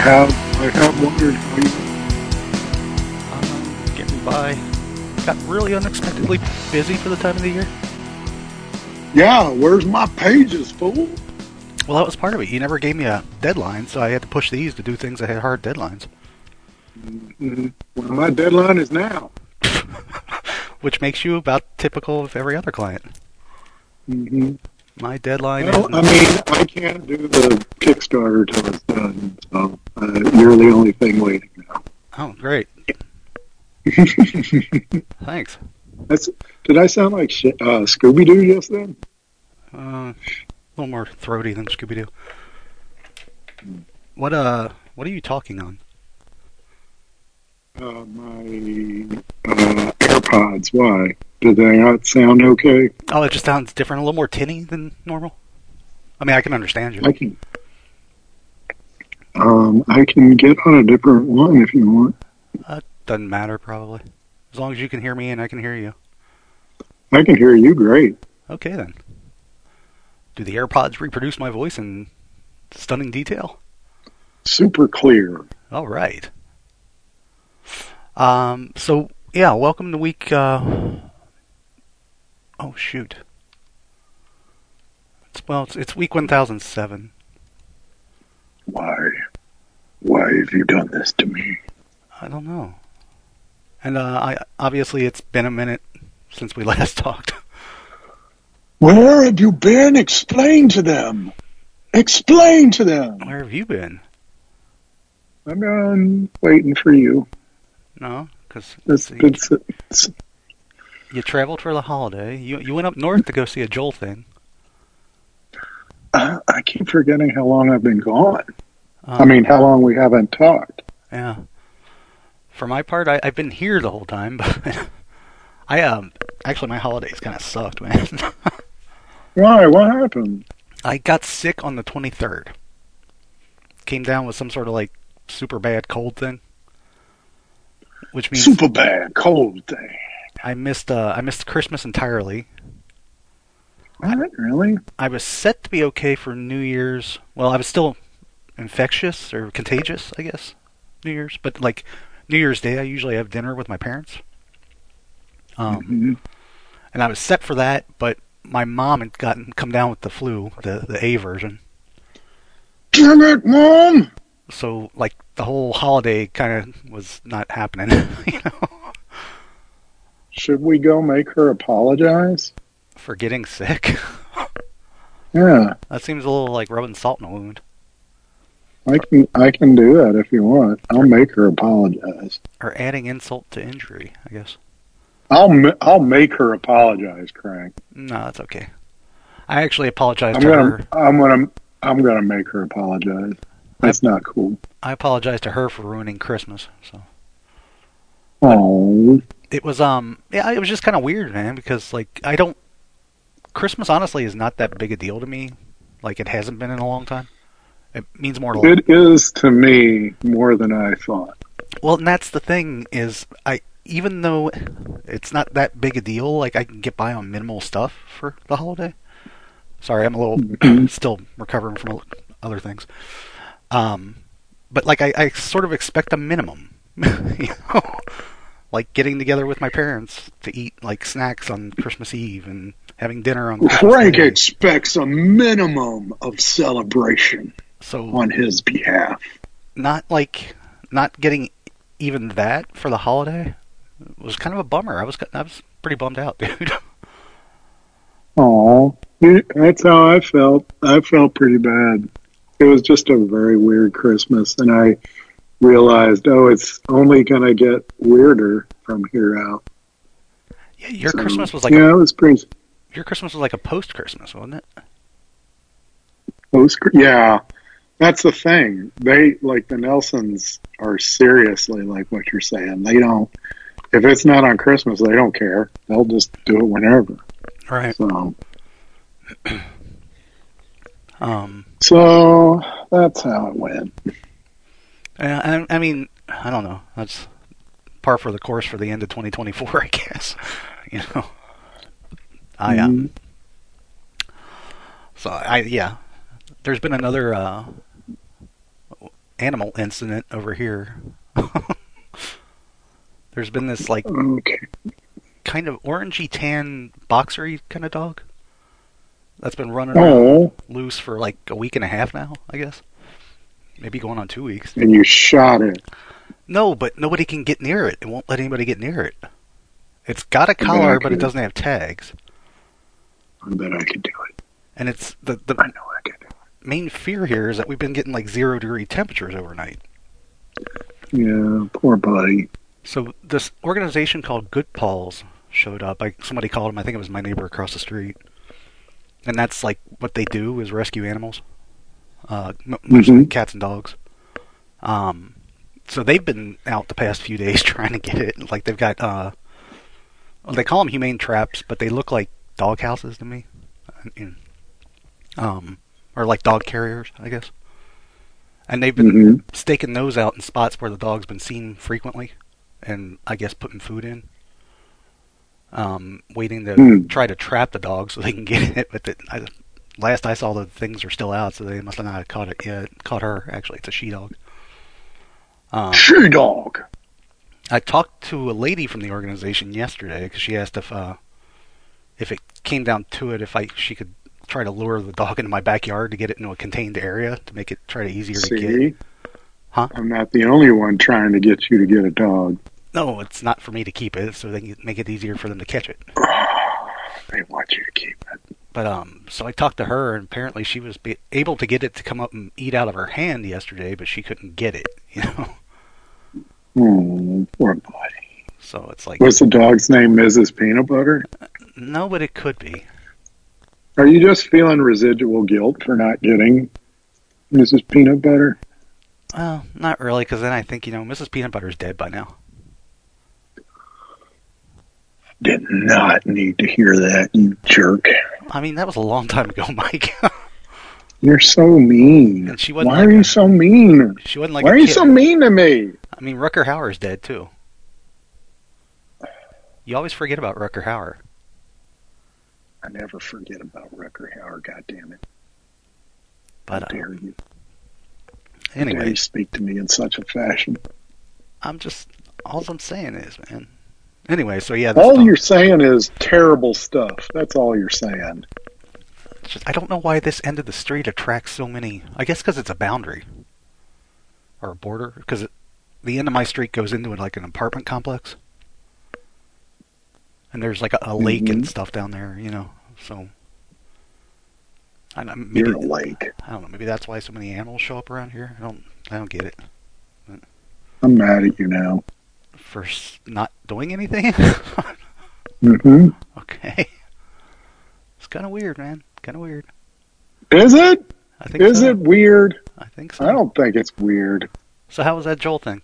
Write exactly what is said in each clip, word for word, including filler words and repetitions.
have I have wondered how you. Um, getting by. Got really unexpectedly busy for the time of the year. Yeah, where's my pages, fool? Well, that was part of it. You never gave me a deadline, so I had to push these to do things that had hard deadlines. Mm-hmm. Well, my deadline is now. Which makes you about typical of every other client. Mm-hmm. My deadline Well, is... I mean, I can't do the Kickstarter till it's done, so uh, you're the only thing waiting now. Oh, great. Thanks. That's, did I sound like sh- uh, Scooby-Doo just then? Uh, a little more throaty than Scooby-Doo. What, uh, what are you talking on? Uh, my uh, AirPods, why? Did they not sound okay? Oh, it just sounds different, a little more tinny than normal. I mean, I can understand you. I can, um, I can get on a different one if you want. Uh, doesn't matter, probably. As long as you can hear me and I can hear you. I can hear you great. Okay, then. Do the AirPods reproduce my voice in stunning detail? Super clear. All right. Um, so, yeah, welcome to week... Uh... Oh, shoot. It's, well, it's, it's week one thousand seven. Why? Why have you done this to me? I don't know. And uh, I obviously it's been a minute since we last talked. Where have you been? Explain to them. Explain to them. Where have you been? I've been waiting for you. No, because you, you traveled for the holiday. You you went up north to go see a Joel thing. Uh, I keep forgetting how long I've been gone. Um, I mean, how long we haven't talked. Yeah. For my part, I, I've been here the whole time, but I um actually my holidays kind of sucked, man. Why? What happened? I got sick on the twenty-third. Came down with some sort of like super bad cold thing, which means super bad cold thing. I missed uh I missed Christmas entirely. What? Really? I was set to be okay for New Year's. Well, I was still infectious or contagious, I guess. New Year's, but like New Year's Day, I usually have dinner with my parents. Um, mm-hmm. And I was set for that, but my mom had gotten come down with the flu, the the A version. Damn it, Mom! So like the whole holiday kind of was not happening, you know. Should we go make her apologize? For getting sick? Yeah. That seems a little like rubbing salt in a wound. I can I can do that if you want. I'll make her apologize. Or adding insult to injury, I guess. I'll I'll make her apologize, Crank. No, that's okay. I actually apologize I'm to gonna, her. I'm gonna I'm gonna make her apologize. That's I, not cool. I apologize to her for ruining Christmas. So. Oh. It was um yeah it was just kind of weird, man, because like I don't Christmas honestly is not that big a deal to me. Like it hasn't been in a long time. It means more to It is to me more than I thought. Well, and that's the thing is I even though it's not that big a deal, like I can get by on minimal stuff for the holiday. Sorry, I'm a little still recovering from other things. Um, but like I, I sort of expect a minimum, you know, like getting together with my parents to eat like snacks on Christmas Eve and having dinner on Christmas Frank Day. expects a minimum of celebration so on his behalf. Not like not getting even that for the holiday was kind of a bummer. I was I was pretty bummed out, dude. Oh, that's how I felt. I felt pretty bad. It was just a very weird Christmas, and I realized, oh, it's only going to get weirder from here out. Yeah, your so, Christmas was like yeah, a, it was pretty. Your Christmas was like a post-Christmas, wasn't it? Post, yeah. That's the thing. They, like the Nelsons, are seriously like what you're saying. They don't, if it's not on Christmas, they don't care. They'll just do it whenever. Right. So, um, so that's how it went. I, I mean, I don't know. That's par for the course for the end of twenty twenty-four, I guess. You know, I um. So I yeah, there's been another uh, animal incident over here. There's been this like Okay. kind of orangey tan boxery kind of dog that's been running around Oh, loose for like a week and a half now, I guess. Maybe going on two weeks. and you shot it. No, but nobody can get near it. It won't let anybody get near it. It's got a I bet I collar, but it could. doesn't have tags. I bet I could do it. And it's the the I know I could do main fear here is that we've been getting like zero degree temperatures overnight. it. Yeah, poor buddy. So this organization called Good Paws showed up. I, somebody called him. I think it was my neighbor across the street. And that's like what they do is rescue animals, uh, m- mostly Mhm. cats and dogs. Um, so they've been out the past few days trying to get it. Like they've got, uh, well, they call them humane traps, but they look like dog houses to me. Um, or like dog carriers, I guess. And they've been Mhm. staking those out in spots where the dog's been seen frequently, and I guess putting food in. Um, waiting to Hmm. try to trap the dog so they can get it. But the, I, last I saw, the things are still out, so they must have not caught it yet. Caught her, actually. It's a she-dog. Um, She dog. I talked to a lady from the organization yesterday because she asked if uh, if it came down to it, if I she could try to lure the dog into my backyard to get it into a contained area to make it try to easier to get. See, Huh? I'm not the only one trying to get you to get a dog. No, it's not for me to keep it, so they can make it easier for them to catch it. They want you to keep it. But um, so I talked to her, and apparently she was be- able to get it to come up and eat out of her hand yesterday, but she couldn't get it, you know. Oh, poor buddy. So it's like, What's the dog's name? Missus Peanut Butter? no, but it could be. Are you just feeling residual guilt for not getting Missus Peanut Butter? Well, not really, because then I think, you know, Missus Peanut Butter's dead by now. Did not need to hear that, you jerk. I mean, that was a long time ago, Mike. You're so mean. And she wasn't Why like are you a- so mean? She wasn't like Why a are you kid. so mean to me? I mean, Rucker Hauer's dead, too. You always forget about Rucker Hauer. I never forget about Rucker Hauer, goddammit. But How uh, dare you? How dare anyway, you speak to me in such a fashion? I'm just, all I'm saying is, man. Anyway, so yeah, this All dog- you're saying is terrible stuff. That's all you're saying. it's just, I don't know why this end of the street attracts so many. I guess because it's a boundary. Or a border. Because the end of my street goes into like an apartment complex. And there's like a, a lake and Mhm. stuff down there, you know. So I don't, maybe You're a lake. I don't know. Maybe that's why so many animals show up around here. I don't. I don't get it. I'm mad at you now. For s- not doing anything. Mm-hmm. Okay. It's kind of weird, man. Kind of weird. Is it? I think. Is so. it weird? I think so. I don't think it's weird. So how was that Joel thing?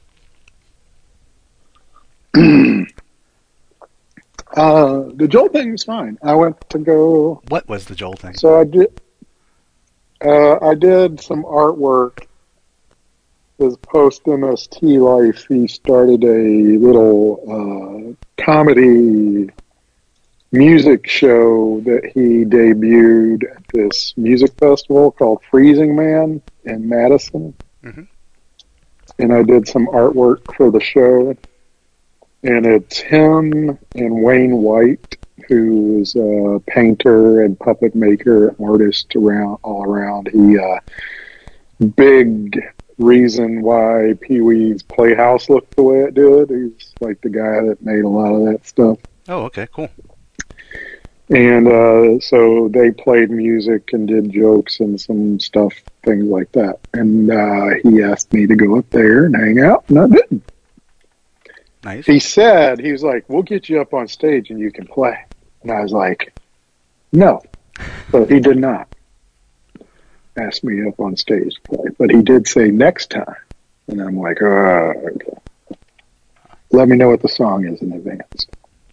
Uh, the Joel thing was fine. I went to go. What was the Joel thing? So I did. Uh, I did some artwork. His post M S T life. He started a little uh, comedy music show that he debuted at this music festival called Freezing Man in Madison. Mhm. And I did some artwork for the show. And it's him and Wayne White, who is a painter and puppet maker, artist around all around. He uh, big reason why Pee Wee's Playhouse looked the way it did. He's like the guy that made a lot of that stuff. Oh, okay, cool. And uh, so they played music and did jokes and some stuff, things like that. And uh, he asked me to go up there and hang out, and I did. Nice. He said, he was like, we'll get you up on stage and you can play. And I was like, no. But he did not ask me up on stage to play. But he did say next time. And I'm like, oh, okay. Let me know what the song is in advance.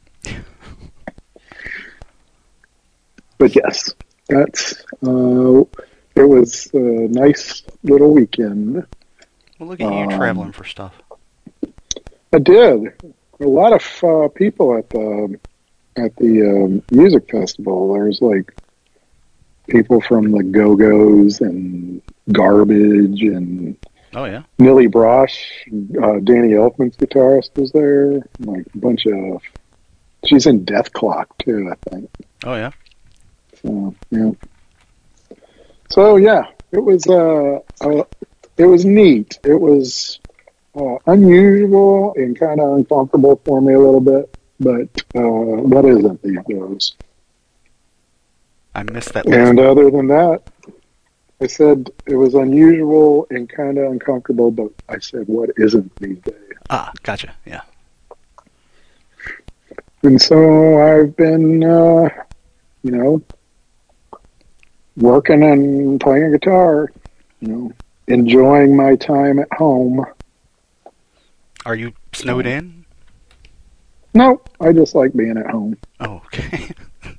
But yes, that's, uh, it was a nice little weekend. Well, look at you Um, traveling for stuff. I did. A lot of uh, people at the at the um, music festival. There's like people from the Go-Go's and Garbage and Oh yeah. Millie Brosh, uh, Danny Elfman's guitarist, was there. Like a bunch of. She's in Death Clock too, I think. Oh yeah. So yeah. So yeah, it was. Uh, uh it was neat. It was uh, unusual and kind of uncomfortable for me a little bit, but uh, what isn't these days? I missed that last And part. other than that, I said it was unusual and kind of uncomfortable, but I said what isn't these days? Ah, gotcha. Yeah. And so I've been, uh, you know, working and playing guitar, you know, enjoying my time at home. Are you snowed So, in? no, I just like being at home. Oh, okay.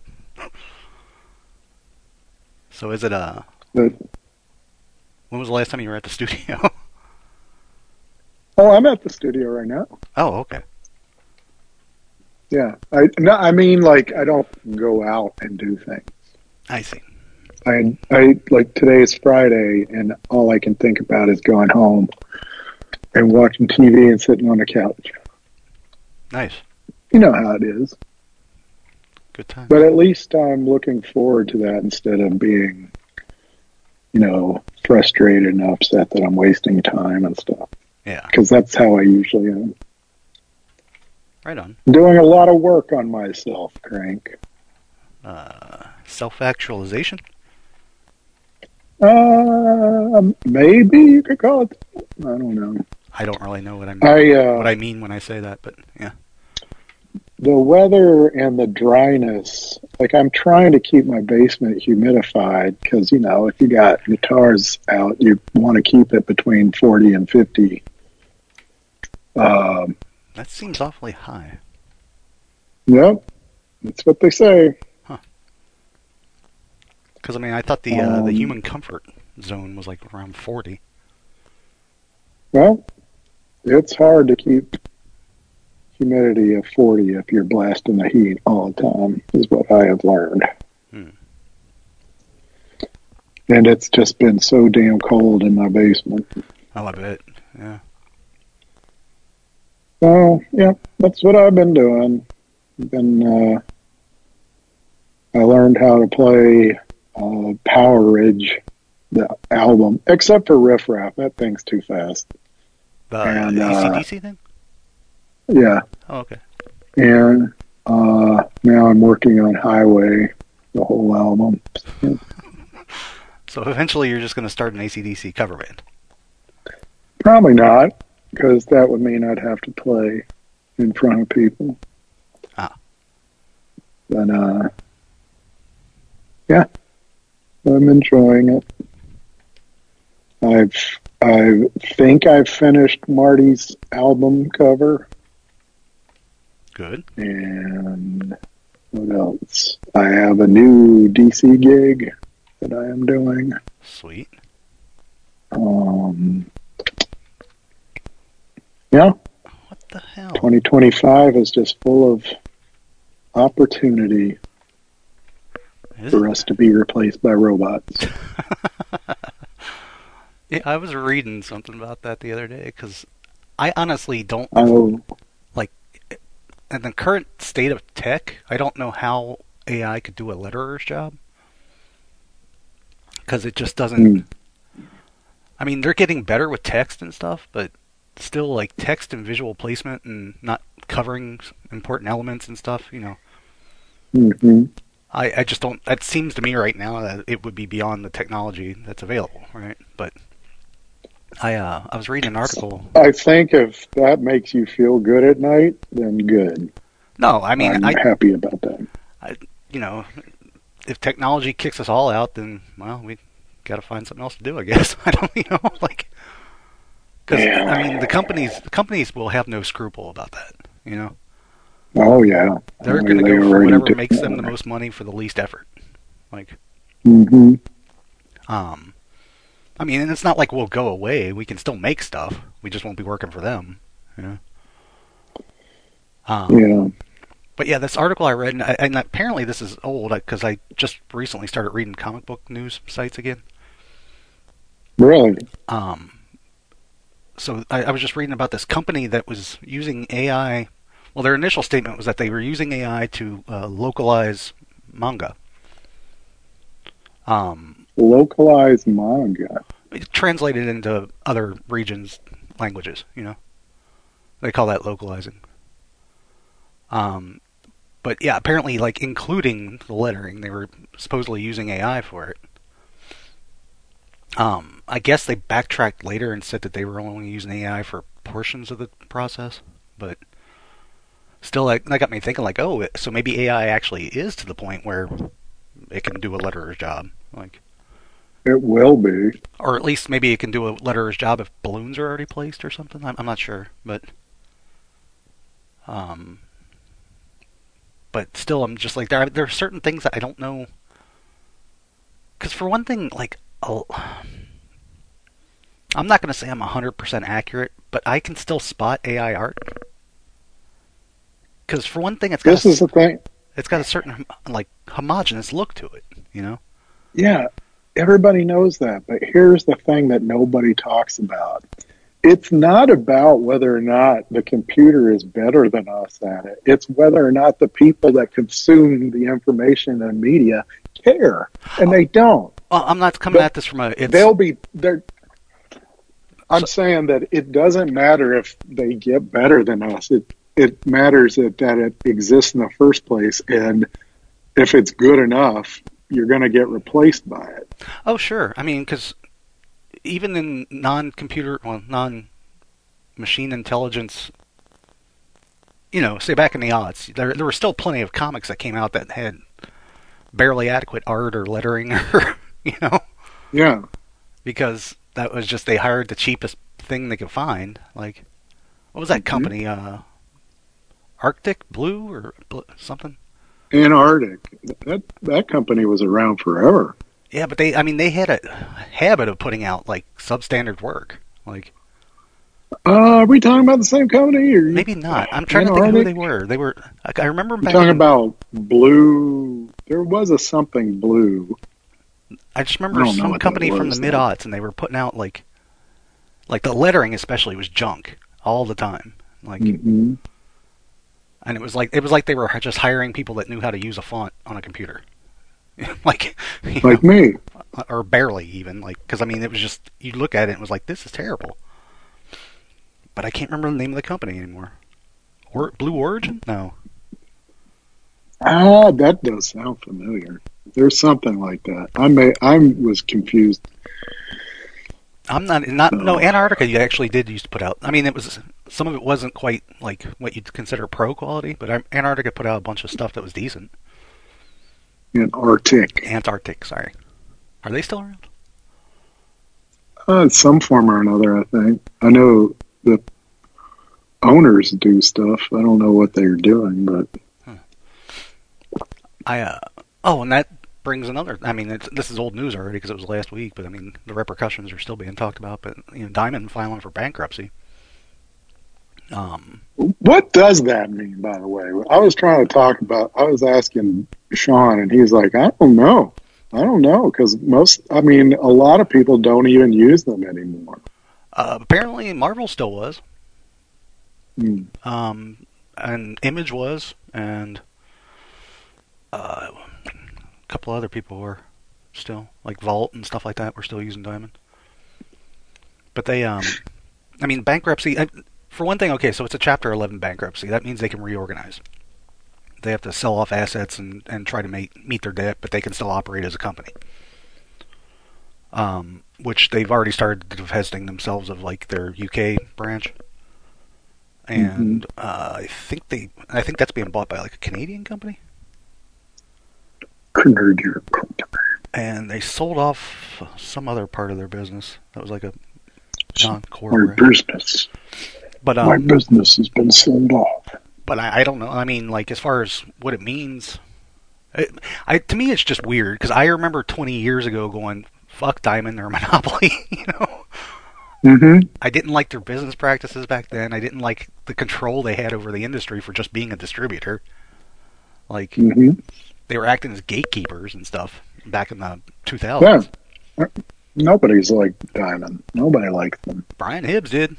So is it uh? But, When was the last time you were at the studio? oh, I'm at the studio right now. Oh, okay. Yeah, I no, I mean like I don't go out and do things. I see. I I like today is Friday, and all I can think about is going home and watching T V and sitting on the couch. Nice. You know how it is. Good time. But at least I'm looking forward to that instead of being, you know, frustrated and upset that I'm wasting time and stuff. Yeah. Because that's how I usually am. Right on. Doing a lot of work on myself, Crank. Uh, self-actualization. Uh, maybe you could call it. I don't know. I don't really know what I'm I uh, what I mean when I say that, but yeah. the weather and the dryness. Like I'm trying to keep my basement humidified because you know if you got guitars out, you want to keep it between forty and fifty. Um, That seems awfully high. yep, that's what they say. Huh. Because I mean, I thought the uh, the Um, human comfort zone was like around forty. well, it's hard to keep humidity of forty if you're blasting the heat all the time, is what I have learned. Hmm. And it's just been so damn cold in my basement. Oh, I bet. Yeah. So, yeah, that's what I've been doing. Been, uh, I learned how to play uh, Power Ridge, the album, except for Riff Raff. That thing's too fast. The And, uh, A C D C thing? yeah. Oh, okay. And uh, now I'm working on Highway, the whole album. Yeah. So eventually you're just going to start an A C D C cover band. Probably not, because that would mean I'd have to play in front of people. Ah. But, uh, yeah, I'm enjoying it. I've, I think I've finished Marty's album cover. Good. And what else? I have a new D C gig that I am doing. Sweet. Um, yeah, What the hell? twenty twenty-five is just full of opportunity Is for it? us to be replaced by robots. Yeah, I was reading something about that the other day because I honestly don't Oh, like in the current state of tech. I don't know how A I could do a letterer's job because it just doesn't. mm, I mean, they're getting better with text and stuff, but still, like text and visual placement and not covering important elements and stuff. You know, mm-hmm. I I just don't. That seems to me right now that it would be beyond the technology that's available, right? But I uh I was reading an article. I think if that makes you feel good at night, then good. No, I mean I'm I, happy about that. I you know, if technology kicks us all out, then well, we got to find something else to do, I guess. I don't, you know, like because Yeah. I mean the companies the companies will have no scruple about that. You know, Oh, yeah. they're I going to mean, they go for already whatever do makes them the that. most money for the least effort. Like, Mm-hmm. um, I mean, and it's not like we'll go away. We can still make stuff. We just won't be working for them. You know. Um, Yeah. But yeah, this article I read, and, I, and apparently this is old because I just recently started reading comic book news sites again. Really? Um, so I, I was just reading about this company that was using A I. Well, their initial statement was that they were using A I to uh, localize manga. Um, Localized manga. Translated into other regions' languages, you know. They call that localizing. Um, but yeah, apparently, like, including the lettering, they were supposedly using A I for it. Um, I guess they backtracked later and said that they were only using A I for portions of the process, but still, like, that got me thinking, like, oh, so maybe A I actually is to the point where it can do a letterer's job, like, It will be. or at least maybe it can do a letterer's job if balloons are already placed or something. I'm, I'm not sure, but um, but still, I'm just like there. Are, there are certain things that I don't know. Because for one thing, like, I'll, I'm not going to say I'm one hundred percent accurate, but I can still spot A I art. Because for one thing, it's got This a, is the thing. It's got a certain like homogeneous look to it, you know. Yeah, everybody knows that, but here's the thing that nobody talks about. It's not about whether or not the computer is better than us at it. It's whether or not the people that consume the information and media care, and they don't. Well, I'm not coming But at this from a. It's, they'll be they're. I'm so, saying that it doesn't matter if they get better than us. It it matters that, that it exists in the first place, and if it's good enough, you're going to get replaced by it. oh, sure. I mean, because even in non-computer, well, non-machine intelligence, you know, say back in the aughts, there there were still plenty of comics that came out that had barely adequate art or lettering, or you know, Yeah. because that was just they hired the cheapest thing they could find. Like, what was that Mm-hmm. company? Uh, Arctic Blue or bl- something? Antarctic. That that company was around forever. Yeah, but they, I mean, they had a habit of putting out like substandard work. Like, Uh, are we talking about the same company? Or maybe not. I'm trying to think of who they Antarctic? were. They were. I I remember them You're back talking in, about blue. There was a something blue. I just I remember don't know some what that company from the was mid though. aughts, and they were putting out like, like the lettering especially was junk all the time. Like, Mm-hmm. and it was like it was like they were just hiring people that knew how to use a font on a computer, like, you know, Like me. or barely even. Like, because I mean, it was just you look at it and it was like this is terrible. But I can't remember the name of the company anymore. Or Blue Origin? No. Ah, that does sound familiar. There's something like that. I may. I was confused. I'm not not no Oh. Antarctica. You actually did used to put out. I mean, it was some of it wasn't quite like what you'd consider pro quality, but Antarctica put out a bunch of stuff that was decent. Antarctic. Antarctic, sorry. Are they still around? Uh, some form or another, I think. I know the owners do stuff. I don't know what they're doing, but I uh oh, and that brings another. I mean, it's, this is old news already because it was last week, but I mean, the repercussions are still being talked about. But you know, Diamond filing for bankruptcy. Um, what does that mean, by the way? I was trying to talk about, I was asking Sean, and he's like, I don't know. I don't know, because most, I mean, a lot of people don't even use them anymore. uh, apparently, Marvel still was. Hmm. Um, and Image was, and uh, a couple other people were still, like Vault and stuff like that, were still using Diamond. But they, um, I mean, bankruptcy. I, for one thing, okay, so it's a Chapter eleven bankruptcy. That means they can reorganize. They have to sell off assets and, and try to make, meet their debt, but they can still operate as a company. Um, which they've already started divesting themselves of, like, their U K branch. And Mm-hmm. uh, I think they, I think that's being bought by like a Canadian company. And they sold off some other part of their business that was like a non-core. My branch. business. But um, My business has been sold off. but I, I don't know. I mean, like as far as what it means, it, I to me it's just weird because I remember twenty years ago going, "Fuck Diamond, they're a monopoly," you know. Mm-hmm. I didn't like their business practices back then. I didn't like the control they had over the industry for just being a distributor. Like, Mm-hmm. they were acting as gatekeepers and stuff back in the two thousands. Yeah. Nobody's like Diamond. Nobody likes them. Brian Hibbs did.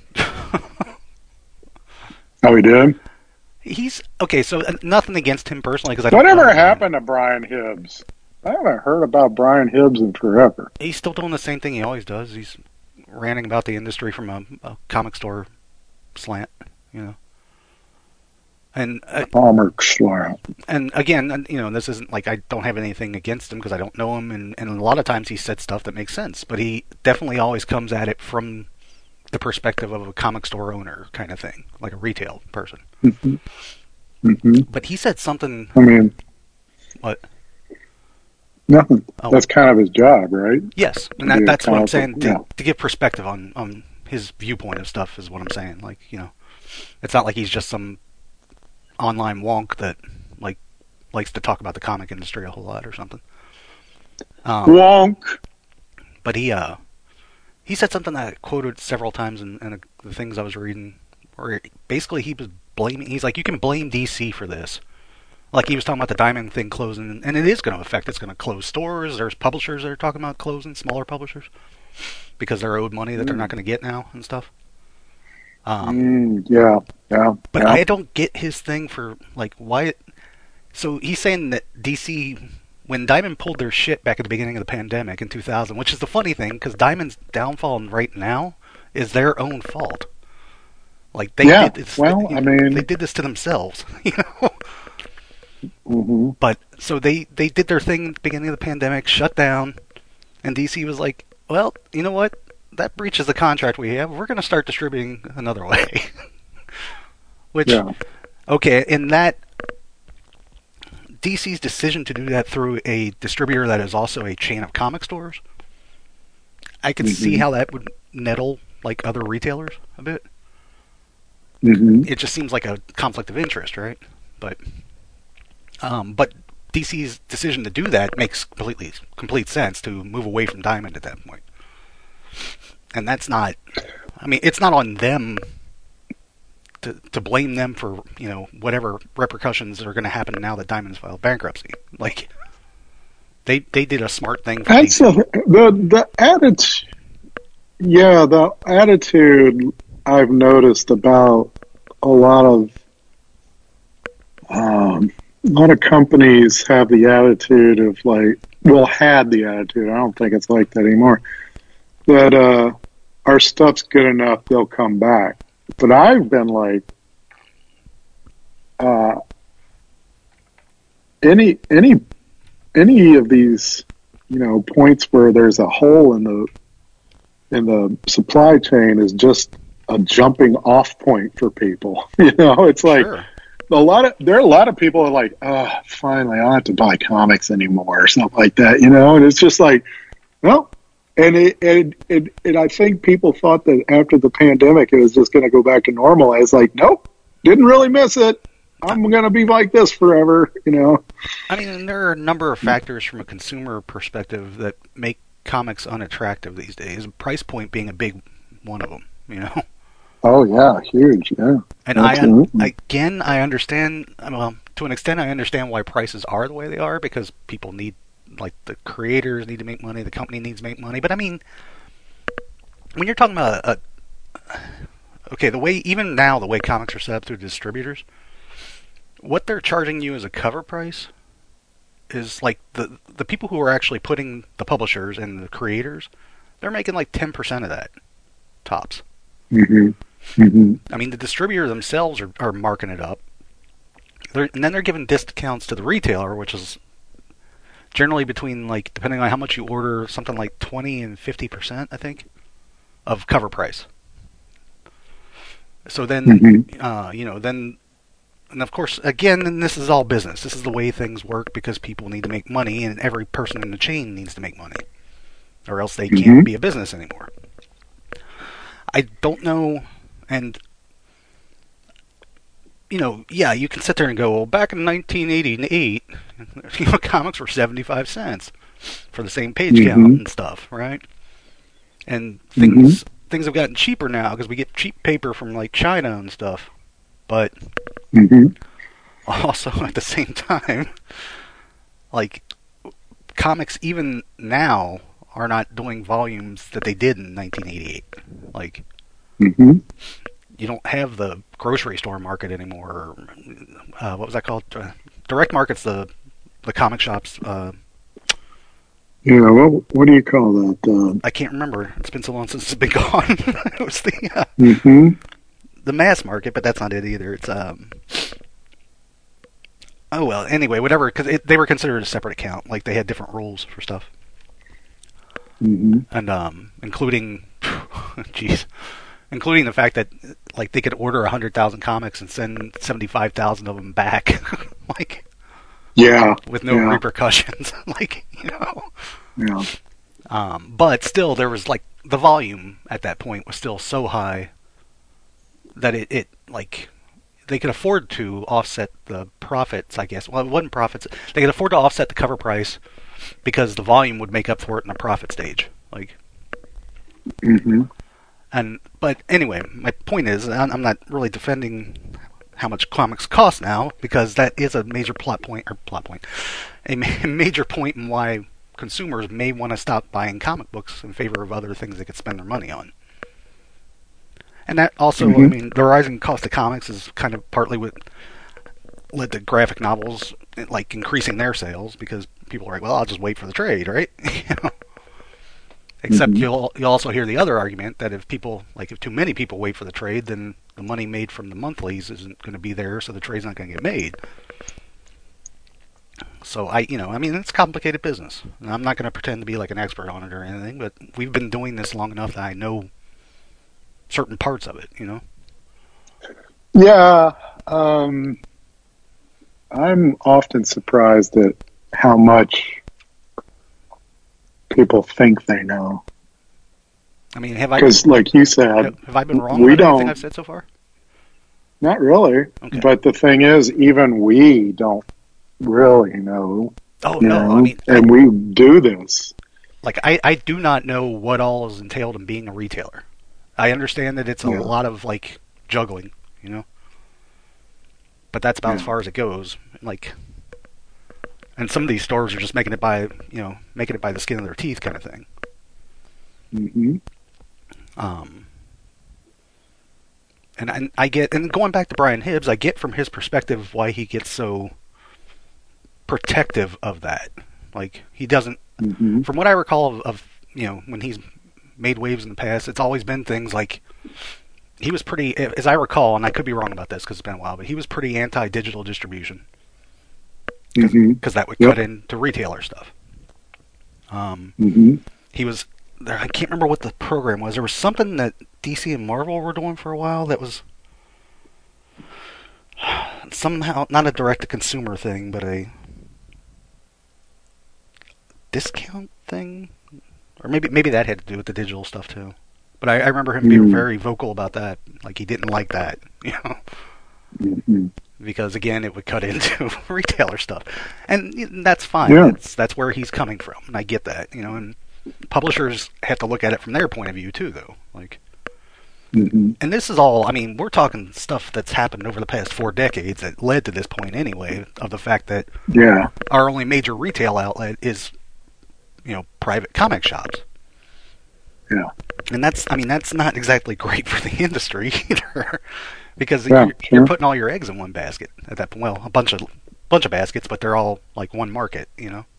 Oh, he did? He's okay. So uh, nothing against him personally because I don't. Whatever know happened to Brian Hibbs? I haven't heard about Brian Hibbs in forever. He's still doing the same thing he always does. He's ranting about the industry from a, a comic store slant, you know. And uh, Comic slant. And again, you know, this isn't like I don't have anything against him because I don't know him, and, and a lot of times he said stuff that makes sense. But he definitely always comes at it from the perspective of a comic store owner kind of thing, like a retail person. Mm-hmm. Mm-hmm. But he said something. I mean, what? Nothing. Oh. That's kind of his job, right? Yes, and that, that's what I'm saying. To, yeah. to give perspective on, on his viewpoint of stuff is what I'm saying. Like, you know, it's not like he's just some online wonk that like likes to talk about the comic industry a whole lot or something. Um, wonk. But he uh he said something that I quoted several times in, in the things I was reading, where basically he was blaming. He's like, you can blame D C for this. Like he was talking about the Diamond thing closing, and it is going to affect. It's going to close stores. There's publishers that are talking about closing, smaller publishers, because they're owed money that mm. they're not going to get now and stuff. Um, mm, yeah, yeah. But yeah. I don't get his thing for like why. So he's saying that D C, when Diamond pulled their shit back at the beginning of the pandemic in two thousand, which is the funny thing because Diamond's downfall right now is their own fault. Like they yeah, did this, well, you know, I mean, they did this to themselves, you know. Mm-hmm. But so they, they did their thing at the beginning of the pandemic, shut down, and D C was like, well, you know what? That breaches the contract we have. We're going to start distributing another way. Which, yeah. okay, in that, D C's decision to do that through a distributor that is also a chain of comic stores, I could mm-hmm. see how that would nettle like other retailers a bit. Mm-hmm. It just seems like a conflict of interest, right? But... Um, but D C's decision to do that makes completely complete sense to move away from Diamond at that point. And that's not, I mean, it's not on them to to blame them for, you know, whatever repercussions are going to happen now that Diamond's filed bankruptcy. Like, they they did a smart thing. For that's a, the the attitude. Yeah, the attitude I've noticed about a lot of. Um, A lot of companies have the attitude of like, well, had the attitude. I don't think it's like that anymore. That uh, our stuff's good enough, they'll come back. But I've been like, uh, any any any of these, you know, points where there's a hole in the in the supply chain is just a jumping off point for people. You know, it's like. Sure. A lot of there are a lot of people are like, oh, finally, I don't have to buy comics anymore or something like that, you know. And it's just like, no. And it, it, it, it I think people thought that after the pandemic, it was just going to go back to normal. I was like, nope, didn't really miss it. I'm going to be like this forever, you know. I mean, there are a number of factors from a consumer perspective that make comics unattractive these days. Price point being a big one of them, you know. Oh yeah, huge, yeah. And Absolutely. I, again, I understand. Well, to an extent, I understand why prices are the way they are because people need, like, the creators need to make money, the company needs to make money. But I mean, when you're talking about a, a okay, the way even now the way comics are set up through distributors, what they're charging you as a cover price is like the the people who are actually putting the publishers and the creators, they're making like ten percent of that tops. Mm-hmm. Mm-hmm. I mean, the distributor themselves are, are marking it up. They're, and then they're giving discounts to the retailer, which is generally between, like, depending on how much you order, something like twenty and fifty percent, I think, of cover price. So then, mm-hmm. uh, you know, then, and of course, again, and this is all business. This is the way things work because people need to make money, and every person in the chain needs to make money, or else they mm-hmm. can't be a business anymore. I don't know, and, you know, yeah, you can sit there and go, well, back in nineteen eighty-eight, you know, comics were seventy-five cents for the same page mm-hmm. count and stuff, right? And things mm-hmm. things have gotten cheaper now because we get cheap paper from, like, China and stuff. But mm-hmm. also, at the same time, like, comics even now are not doing volumes that they did in nineteen eighty-eight. Like, Mm-hmm. you don't have the grocery store market anymore. Uh, what was that called? Uh, direct market's the the comic shops. Uh, Yeah. What What do you call that? Uh, I can't remember. It's been so long since it's been gone. It was the uh, mm-hmm. the mass market, but that's not it either. It's um. Oh well. Anyway, whatever. Because they were considered a separate account. Like they had different rules for stuff, Mm-hmm. and um, including, jeez, including the fact that like they could order a hundred thousand comics and send seventy five thousand of them back, like Yeah. with no yeah. repercussions. Like you know. Yeah. Um, but still, there was like the volume at that point was still so high that it, it like they could afford to offset the profits. I guess well, it wasn't profits. They could afford to offset the cover price because the volume would make up for it in the profit stage. Like, Mm-hmm. and but anyway, my point is, I'm I'm not really defending how much comics cost now because that is a major plot point or plot point, a ma- major point in why consumers may want to stop buying comic books in favor of other things they could spend their money on. And that also, Mm-hmm. I mean, the rising cost of comics is kind of partly what led to graphic novels like increasing their sales because people are like, well, I'll just wait for the trade, right? You know? Except Mhm. you'll you also hear the other argument that if people like if too many people wait for the trade, then the money made from the monthlies isn't going to be there, so the trade's not going to get made. So I, you know, I mean, it's complicated business. And I'm not going to pretend to be like an expert on it or anything, but we've been doing this long enough that I know certain parts of it. You know. Yeah. Um, I'm often surprised at how much people think they know. I mean, have I Because, like you said, have, have I been wrong we about anything don't. I've said so far? Not really. Okay. But the thing is, even we don't really know. Oh You no, know, I mean, I, and we do this. like I, I do not know what all is entailed in being a retailer. I understand that it's a Yeah. lot of like juggling, you know. But that's about as Yeah. far as it goes. Like, and some of these stores are just making it by, you know, making it by the skin of their teeth, kind of thing. Mm-hmm. Um, and I, I get, and going back to Brian Hibbs, I get from his perspective why he gets so protective of that. Like, he doesn't, Mm-hmm. from what I recall of, of, you know, when he's made waves in the past, it's always been things like, he was pretty, as I recall, and I could be wrong about this because it's been a while, but he was pretty anti-digital distribution. Because Mm-hmm. that would Yep. cut into retailer stuff. Um, Mm-hmm. he was there. I can't remember what the program was. There was something that D C and Marvel were doing for a while that was somehow not a direct-to-consumer thing, but a discount thing, or maybe maybe that had to do with the digital stuff too. But I, I remember him being Mm. very vocal about that. Like he didn't like that, you know. Mm-hmm. Because again, it would cut into retailer stuff, and that's fine. Yeah. That's that's where he's coming from, and I get that, you know. And publishers have to look at it from their point of view too, though. Like, Mm-hmm. and this is all. I mean, we're talking stuff that's happened over the past four decades that led to this point, anyway. Of the fact that Yeah. our only major retail outlet is, you know, private comic shops. Yeah. And that's, I mean, that's not exactly great for the industry either, because Yeah, you're, sure. you're putting all your eggs in one basket at that point. Well, a bunch of bunch of baskets, but they're all like one market, you know.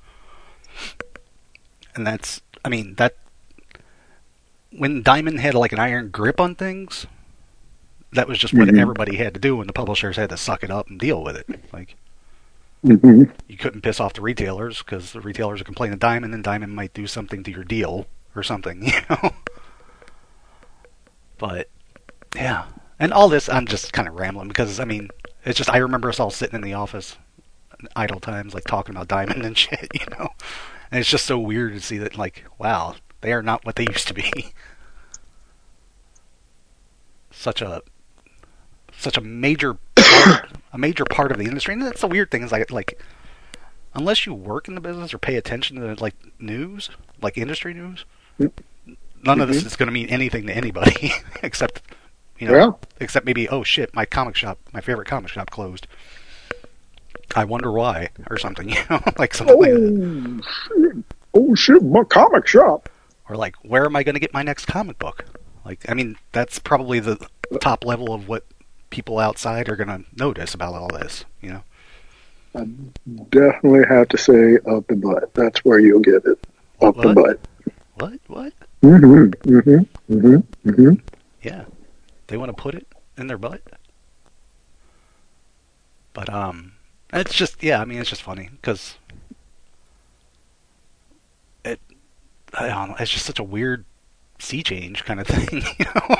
And that's, I mean, that when Diamond had like an iron grip on things, that was just what Mhm. everybody had to do, and the publishers had to suck it up and deal with it. Like, Mm-hmm. you couldn't piss off the retailers because the retailers are complaining to Diamond, and Diamond might do something to your deal or something, you know. But yeah, and all this, I'm just kind of rambling because I mean, it's just I remember us all sitting in the office, idle times, like talking about Diamond and shit, you know. And it's just so weird to see that, like, wow, they are not what they used to be. Such a such a major part, a major part of the industry, and that's the weird thing is like like unless you work in the business or pay attention to like news, like industry news, none of this Mhm. is going to mean anything to anybody except you know, Yeah. except maybe oh shit, my comic shop, my favorite comic shop closed. I wonder why, or something, you know, like something like that. Oh shit! Oh shit! My comic shop. Or like, where am I going to get my next comic book? Like, I mean, that's probably the top level of what people outside are going to notice about all this, you know? I definitely have to say up the butt. That's where you'll get it. What, Up the what? butt. What? What? Mm-hmm. Mm-hmm. Mm-hmm. Mm-hmm. Yeah. They want to put it in their butt? But, um, it's just, yeah, I mean, it's just funny, because it, I don't know, it's just such a weird sea change kind of thing, you know?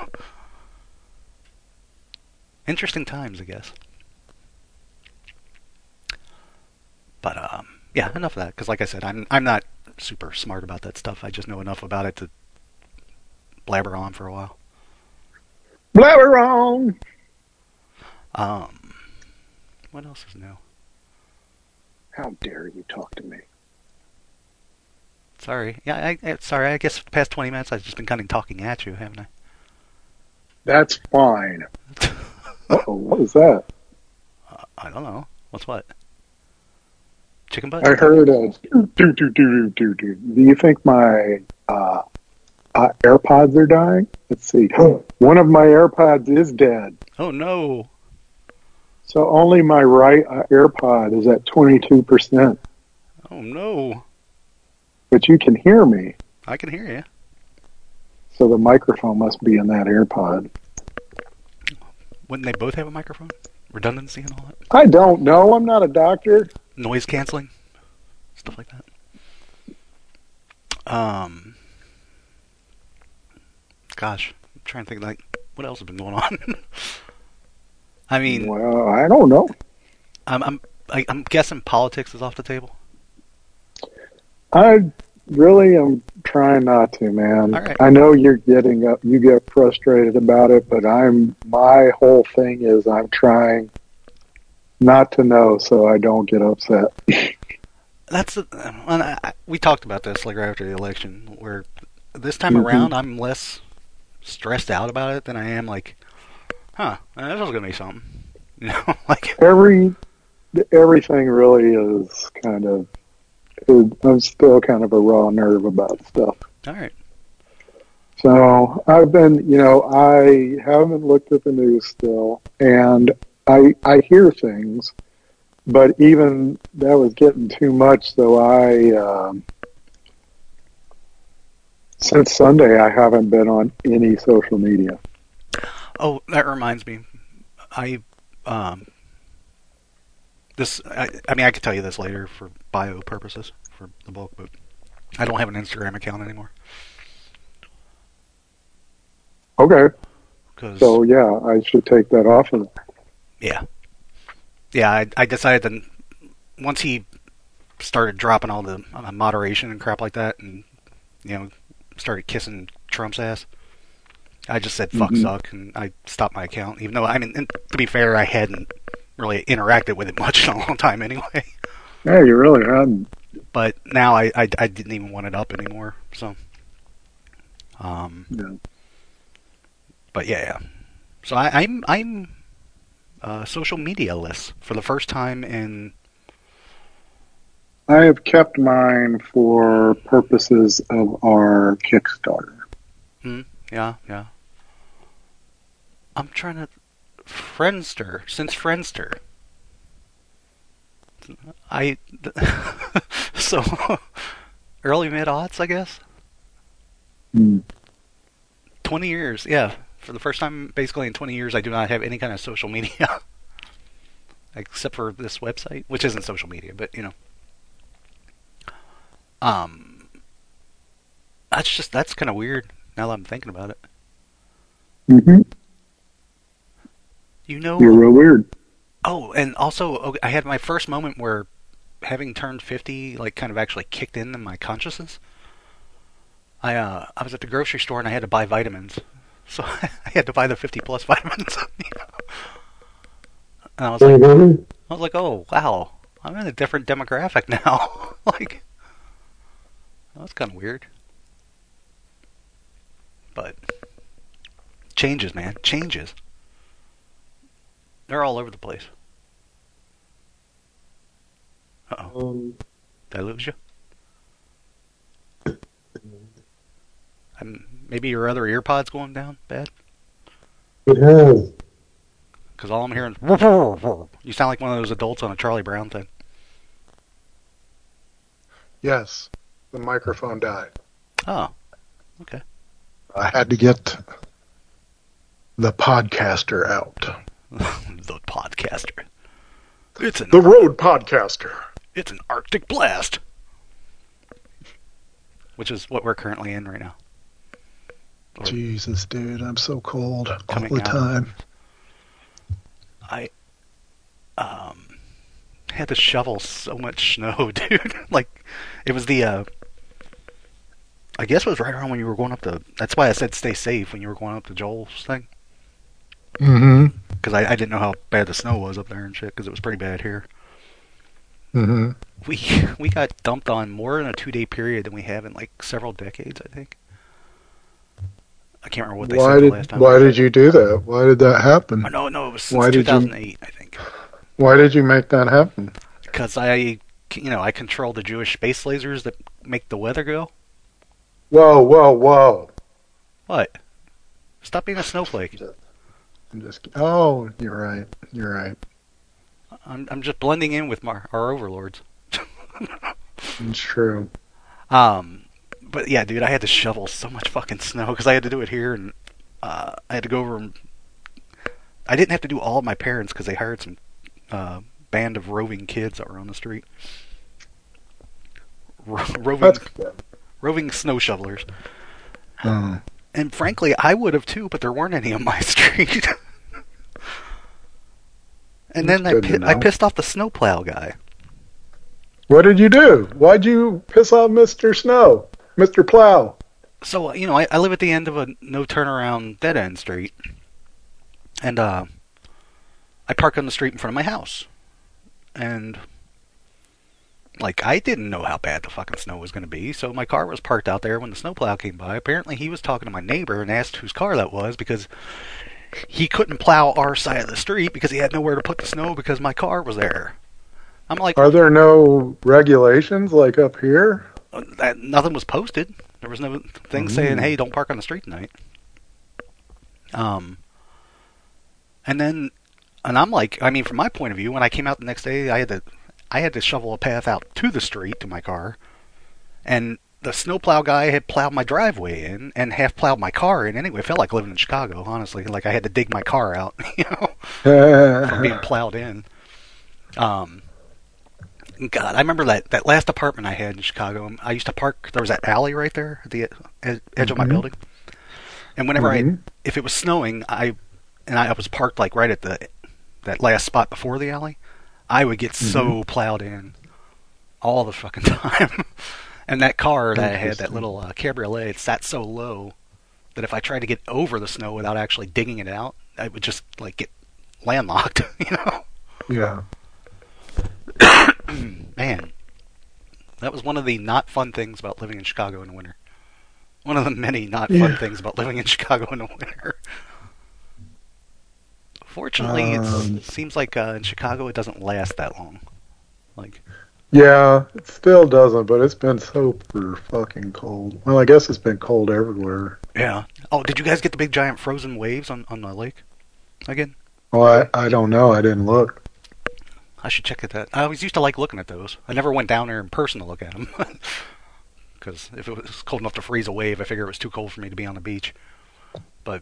Interesting times, I guess. But um, yeah, enough of that. Because like I said, I'm I'm not super smart about that stuff. I just know enough about it to blabber on for a while. Blabber wrong. Um, what else is new? How dare you talk to me? Sorry. Yeah, I, I sorry. I guess for the past twenty minutes I've just been kind of talking at you, haven't I? That's fine. Uh-oh, what was that? uh, I don't know. What's what? Chicken butt? I heard a do do do do do do. Do you think my uh, uh, AirPods are dying? Let's see. One of my AirPods is dead. Oh no! So only my right uh, AirPod is at twenty-two percent. Oh no! But you can hear me. I can hear you. So the microphone must be in that AirPod. Wouldn't they both have a microphone? Redundancy and all that? I don't know. I'm not a doctor. Noise canceling? Stuff like that. Um, gosh, I'm trying to think, like, what else has been going on? I mean, Well, I don't know. I'm I'm I, I'm guessing politics is off the table. I really am trying not to, man. All right. I know you're getting up, you get frustrated about it, but I'm, my whole thing is I'm trying not to know so I don't get upset. That's the, and I, I, we talked about this like right after the election, where this time Mhm. around I'm less stressed out about it than I am like, huh, this was gonna be something, you know, like Every, everything really is kind of, I'm still kind of a raw nerve about stuff. all right. So I've been, you know, I haven't looked at the news still, and I I hear things, but even that was getting too much. So I, um, since Sunday, I haven't been on any social media. Oh, that reminds me, I um this I, I mean I could tell you this later for bio purposes for the book, but I don't have an Instagram account anymore. Okay, Cause so yeah, I should take that off. Of yeah, yeah, I, I decided that once he started dropping all the uh, moderation and crap like that, and you know, started kissing Trump's ass, I just said fuck mm-hmm. Zuck, and I stopped my account. Even though I mean, and to be fair, I hadn't really interacted with it much in a long time anyway. Yeah, you really hadn't. But now I, I, I didn't even want it up anymore. So, um, Yeah. but yeah, yeah. So I, I'm I'm uh, social media-less for the first time in. I have kept mine for purposes of our Kickstarter. Hmm, yeah, yeah. I'm trying to Friendster since Friendster. I so early mid aughts, I guess. Mm. Twenty years, yeah. For the first time, basically in twenty years, I do not have any kind of social media, except for this website, which isn't social media, but you know. Um, that's just that's kind of weird. Now that I'm thinking about it, Mm-hmm. you know. You're real weird. Oh, and also, okay, I had my first moment where having turned fifty, like, kind of actually kicked in in my consciousness. I uh, I was at the grocery store and I had to buy vitamins, so I had to buy the fifty plus vitamins. You know? And I was like, Mm-hmm. I was like, oh wow, I'm in a different demographic now. Like, that's kind of weird, but changes, man, changes. They're all over the place. Uh oh, Um, did I lose you? Um, maybe your other ear pod's going down bad? It has. Because all I'm hearing is... You sound like one of those adults on a Charlie Brown thing. Yes, the microphone died. Oh, okay. I had to get the podcaster out. The podcaster. It's an The Road Podcaster. It's an Arctic blast. Which is what we're currently in right now. Or Jesus, dude, I'm so cold all coming the out. time. I um had to shovel so much snow, dude. Like, it was the, uh, I guess it was right around when you were going up to, that's why I said stay safe when you were going up to Joel's thing. Mm-hmm. Because I, I didn't know how bad the snow was up there and shit, because it was pretty bad here. Mm-hmm. We we got dumped on more in a two-day period than we have in, like, several decades, I think. I can't remember what they Why said the did last time. Why did you do that? Why did that happen? Oh, no, no, it was Why since did you- two thousand eight, I think. Why did you make that happen? Because I, you know, I control the Jewish space lasers that make the weather go. Whoa, whoa, whoa! What? Stop being a snowflake. I'm just. Oh, you're right. You're right. I'm I'm just blending in with my, our overlords. It's true. Um, but yeah, dude, I had to shovel so much fucking snow because I had to do it here, and uh, I had to go over and I didn't have to do all of my parents because they hired some uh, band of roving kids that were on the street. Ro- roving, That's good. roving snow shovelers. Oh. And frankly, I would have too, but there weren't any on my street. And That's then I, good to pi- I know. pissed off the snowplow guy. What did you do? Why'd you piss off Mister Snow, Mister Plow? So, you know, I, I live at the end of a no turnaround dead end street. And uh, I park on the street in front of my house. And, like, I didn't know how bad the fucking snow was going to be, so my car was parked out there when the snowplow came by. Apparently he was talking to my neighbor and asked whose car that was because he couldn't plow our side of the street because he had nowhere to put the snow because my car was there. I'm like, Are there no regulations like up here? uh, that, nothing was posted. There was no thing saying, hey, don't park on the street tonight. Um, and then, and I'm like, I mean, from my point of view, when I came out the next day, I had to, I had to shovel a path out to the street to my car, and the snowplow guy had plowed my driveway in and half plowed my car in. Anyway, it felt like living in Chicago, honestly. Like I had to dig my car out, you know, from being plowed in. Um, God, I remember that, that last apartment I had in Chicago. I used to park. There was that alley right there at the ed- edge of my Mhm. building. And whenever Mhm. I, if it was snowing, I, and I was parked like right at the, that last spot before the alley, I would get so plowed in all the fucking time. And that car that I had, that Interesting. little uh, cabriolet, it sat so low that if I tried to get over the snow without actually digging it out, I would just like get landlocked, you know? Yeah. Man, that was one of the not fun things about living in Chicago in the winter. One of the many not fun Yeah. things about living in Chicago in the winter. Fortunately, Um, it's, it seems like uh, in Chicago it doesn't last that long. Like, Yeah, it still doesn't, but it's been super fucking cold. Well, I guess it's been cold everywhere. yeah. Oh, did you guys get the big giant frozen waves on, on the lake again? Well, I, I don't know. I didn't look. I should check at that. I always used to like looking at those. I never went down there in person to look at them. Because if it was cold enough to freeze a wave, I figured it was too cold for me to be on the beach. But,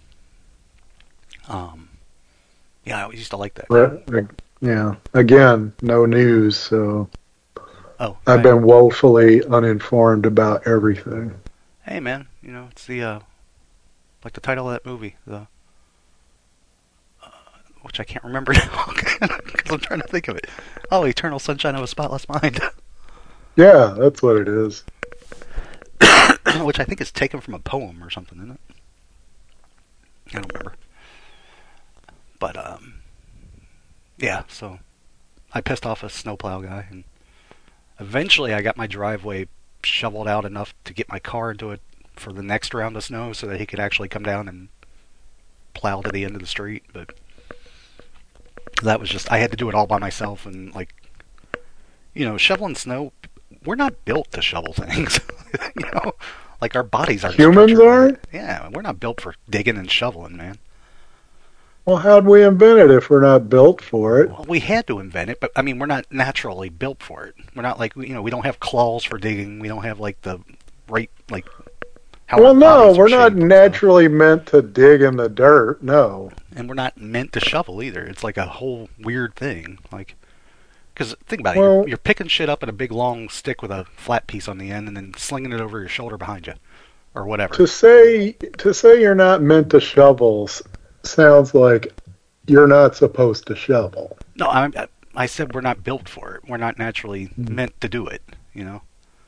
um, yeah, I always used to like that. But, uh, yeah, again, no news, so Oh, I've right. been woefully uninformed about everything. Hey, man, you know, it's the, uh, like the title of that movie, the, uh, which I can't remember now, because I'm trying to think of it. Oh, Eternal Sunshine of a Spotless Mind. Yeah, that's what it is. Which I think is taken from a poem or something, isn't it? I don't remember. But, um, yeah, so I pissed off a snowplow guy, and eventually I got my driveway shoveled out enough to get my car into it for the next round of snow so that he could actually come down and plow to the end of the street. But that was just, I had to do it all by myself, and, like, you know, shoveling snow, we're not built to shovel things, you know? Like our bodies aren't Humans structured aren't? right. Yeah, we're not built for digging and shoveling, man. Well, how'd we invent it if we're not built for it? Well, we had to invent it, but I mean, we're not naturally built for it. We're not like you know, we don't have claws for digging. We don't have like the right like. How Well, our no, bodies are we're not shaped and naturally meant to dig in the dirt. No. stuff. And we're not meant to shovel either. It's like a whole weird thing. Like, because think about it, Well, you're, you're picking shit up in a big long stick with a flat piece on the end, and then slinging it over your shoulder behind you, or whatever. to say to say you're not meant to shovel s- sounds like you're not supposed to shovel. No, I, I said we're not built for it. We're not naturally meant to do it. You know.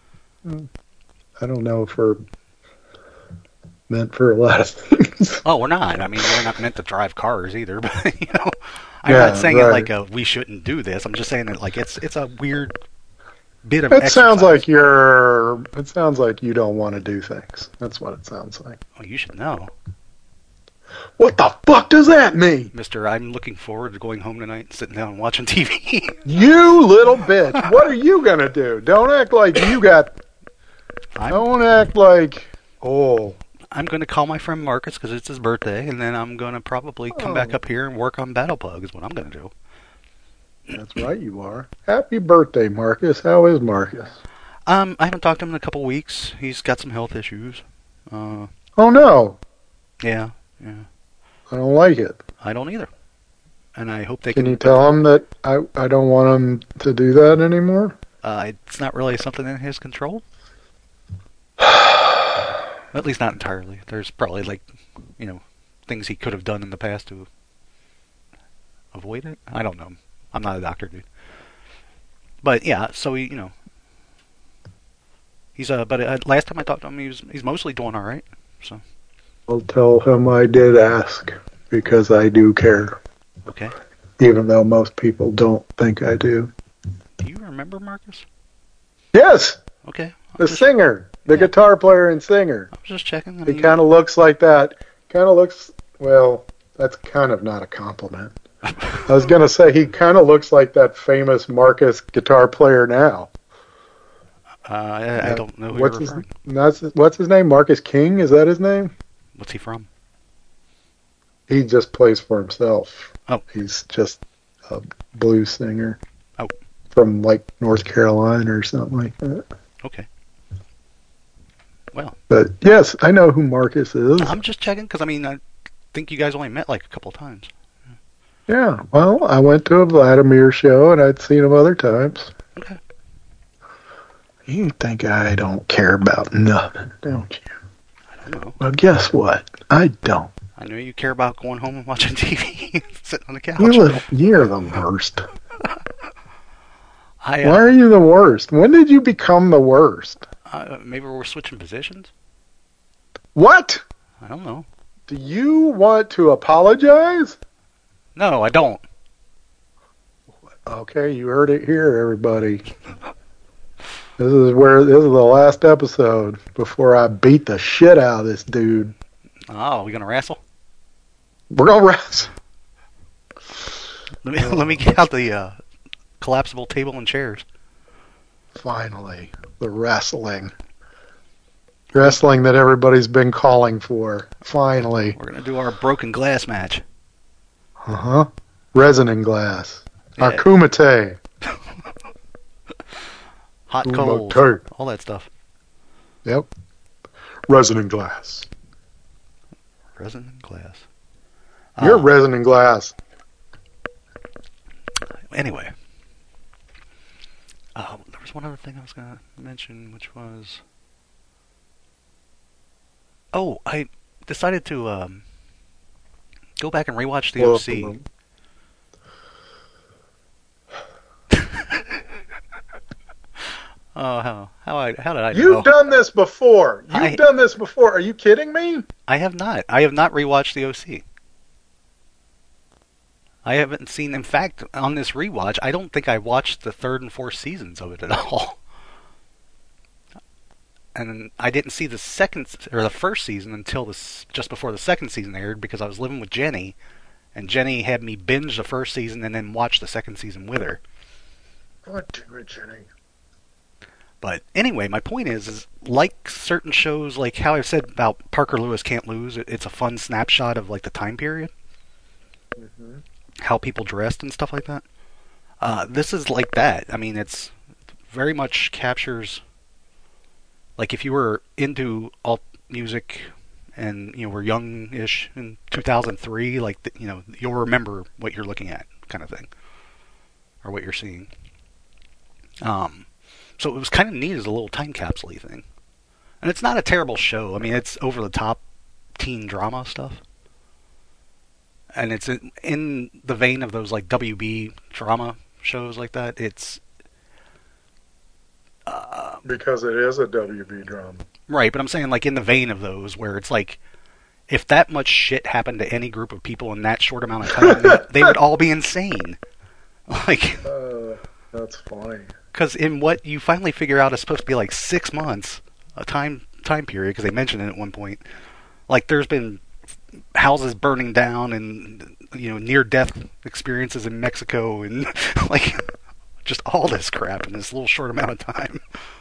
I don't know if we're meant for a lot of things. Oh, we're not. I mean, we're not meant to drive cars either. But you know, I'm Yeah, not saying it right. like a, we shouldn't do this. I'm just saying that like it's it's a weird bit of. It sounds exercise. like you're. It sounds like you don't want to do things. That's what it sounds like. Oh, you should know, What the fuck does that mean? Mister. I'm looking forward to going home tonight, and sitting down and watching T V. You little bitch. What are you gonna do? Don't act like you got. I'm Don't act like. Oh. I'm going to call my friend Marcus because it's his birthday, and then I'm going to probably come Oh. back up here and work on Battle Plug. Is what I'm going to do. That's right, you are. Happy birthday, Marcus. How is Marcus? Um, I haven't talked to him in a couple weeks. He's got some health issues. Uh, Oh no, yeah, yeah. I don't like it. I don't either. And I hope they Can can. you tell him that I, I don't want him to do that anymore? Uh, it's not really something in his control. At least not entirely. There's probably like, you know, things he could have done in the past to avoid it. I don't know. I'm not a doctor, dude. But yeah, so he, you know, he's uh. But uh, last time I talked to him, he was he's mostly doing all right. So I'll tell him I did ask because I do care, okay. even though most people don't think I do. Do you remember Marcus? Yes, Okay. the just, singer, the Yeah. guitar player and singer. I was just checking. I He mean, kind of looks like that. Kind of looks, well, that's kind of not a compliment. I was going to say he kind of looks like that famous Marcus guitar player now. uh, I, I don't know who What's you're his, referring. that's, what's his name? Marcus King? Is that his name? What's he from? He just plays for himself. Oh. He's just a blues singer. Oh. From like North Carolina or something like that. Okay. Well, But yes, I know who Marcus is. I'm just checking because I mean I think you guys only met like a couple times. Yeah, well, I went to a Vladimir show and I'd seen him other times. Okay. You think I don't care about nothing, don't you? I don't know. Well, guess what? I don't. I know you care about going home and watching T V, sitting on the couch. You little, you're the worst. I, Why uh, are you the worst? When did you become the worst? uh, maybe we're switching positions. What? I don't know. Do you want to apologize? No, I don't. Okay, you heard it here, everybody. This is where this is the last episode before I beat the shit out of this dude. Oh, we gonna wrestle? We're gonna wrestle. Let me let me get out the uh, collapsible table and chairs. Finally, the wrestling. Wrestling that everybody's been calling for. Finally. We're gonna do our broken glass match. Uh-huh. Resin and glass. Yeah. Our kumite. Hot coals, Kumite. all that stuff. Yep. Resin and glass. Resin and glass. You're Uh, resin and glass. Anyway, uh, there was one other thing I was gonna mention, which was, oh, I decided to um, go back and rewatch the Blow O up the C. room. Oh, how how I how did I know? You've done this before. You've I- done this before. Are you kidding me? I have not. I have not rewatched the O C. I haven't seen. In fact, on this rewatch, I don't think I watched the third and fourth seasons of it at all. And I didn't see the second or the first season until this just before the second season aired because I was living with Jenny, and Jenny had me binge the first season and then watch the second season with her. What, Jenny? But anyway, my point is, is like certain shows, like how I've said about Parker Lewis Can't Lose, it's a fun snapshot of like the time period, Mm-hmm. how people dressed and stuff like that. Uh, this is like that. I mean, it's very much captures, like if you were into alt music and you know were young-ish in two thousand three, like the, you know you'll remember what you're looking at, kind of thing, or what you're seeing. Um, so it was kind of neat as a little time capsule thing, and it's not a terrible show. I mean, it's over the top teen drama stuff, and it's in, in the vein of those like W B drama shows like that. It's uh, Because it is a W B drama. right, but I'm saying like in the vein of those where it's like if that much shit happened to any group of people in that short amount of time, they, they would all be insane. Like, Uh, that's funny. because in what you finally figure out is supposed to be like six months, a time time period, because they mentioned it at one point. Like, there's been houses burning down and you know near death experiences in Mexico and like just all this crap in this little short amount of time.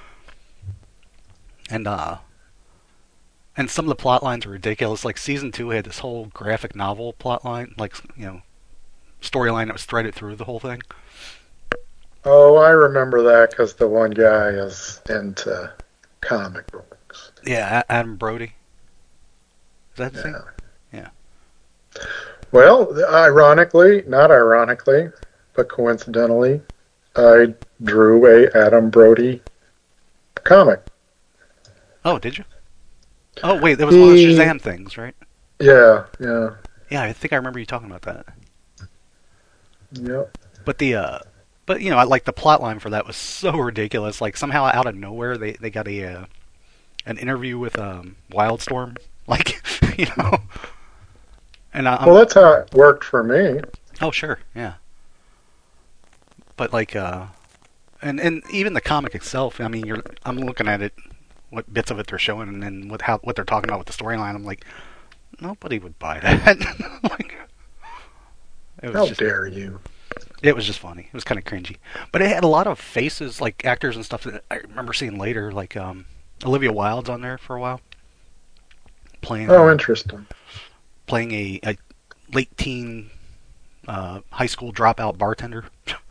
And uh, and some of the plot lines are ridiculous. Like season two had this whole graphic novel plot line, like you know, storyline that was threaded through the whole thing. Oh, I remember that because the one guy is into comic books. Yeah, Adam Brody. Is that his Yeah. name? Yeah. Well, ironically, not ironically, but coincidentally, I drew a Adam Brody comic. Oh, did you? Oh, wait, that was one of the He- Shazam things, right? Yeah, yeah, Yeah, I think I remember you talking about that. yep. But the, uh, but you know, I like the plot line for that was so ridiculous. Like somehow out of nowhere, they they got a uh, an interview with um, Wildstorm, like you know. And I, I'm, Well, that's how it worked for me. oh sure, yeah. But like, uh, and and even the comic itself. I mean, you're I'm looking at it, what bits of it they're showing, and then what how what they're talking about with the storyline. I'm like, nobody would buy that. Like, it was How just, dare you? it was just funny. It was kind of cringy, but it had a lot of faces, like actors and stuff that I remember seeing later. Like um, Olivia Wilde's on there for a while, playing Oh, uh, interesting. playing a, a late teen uh, high school dropout bartender,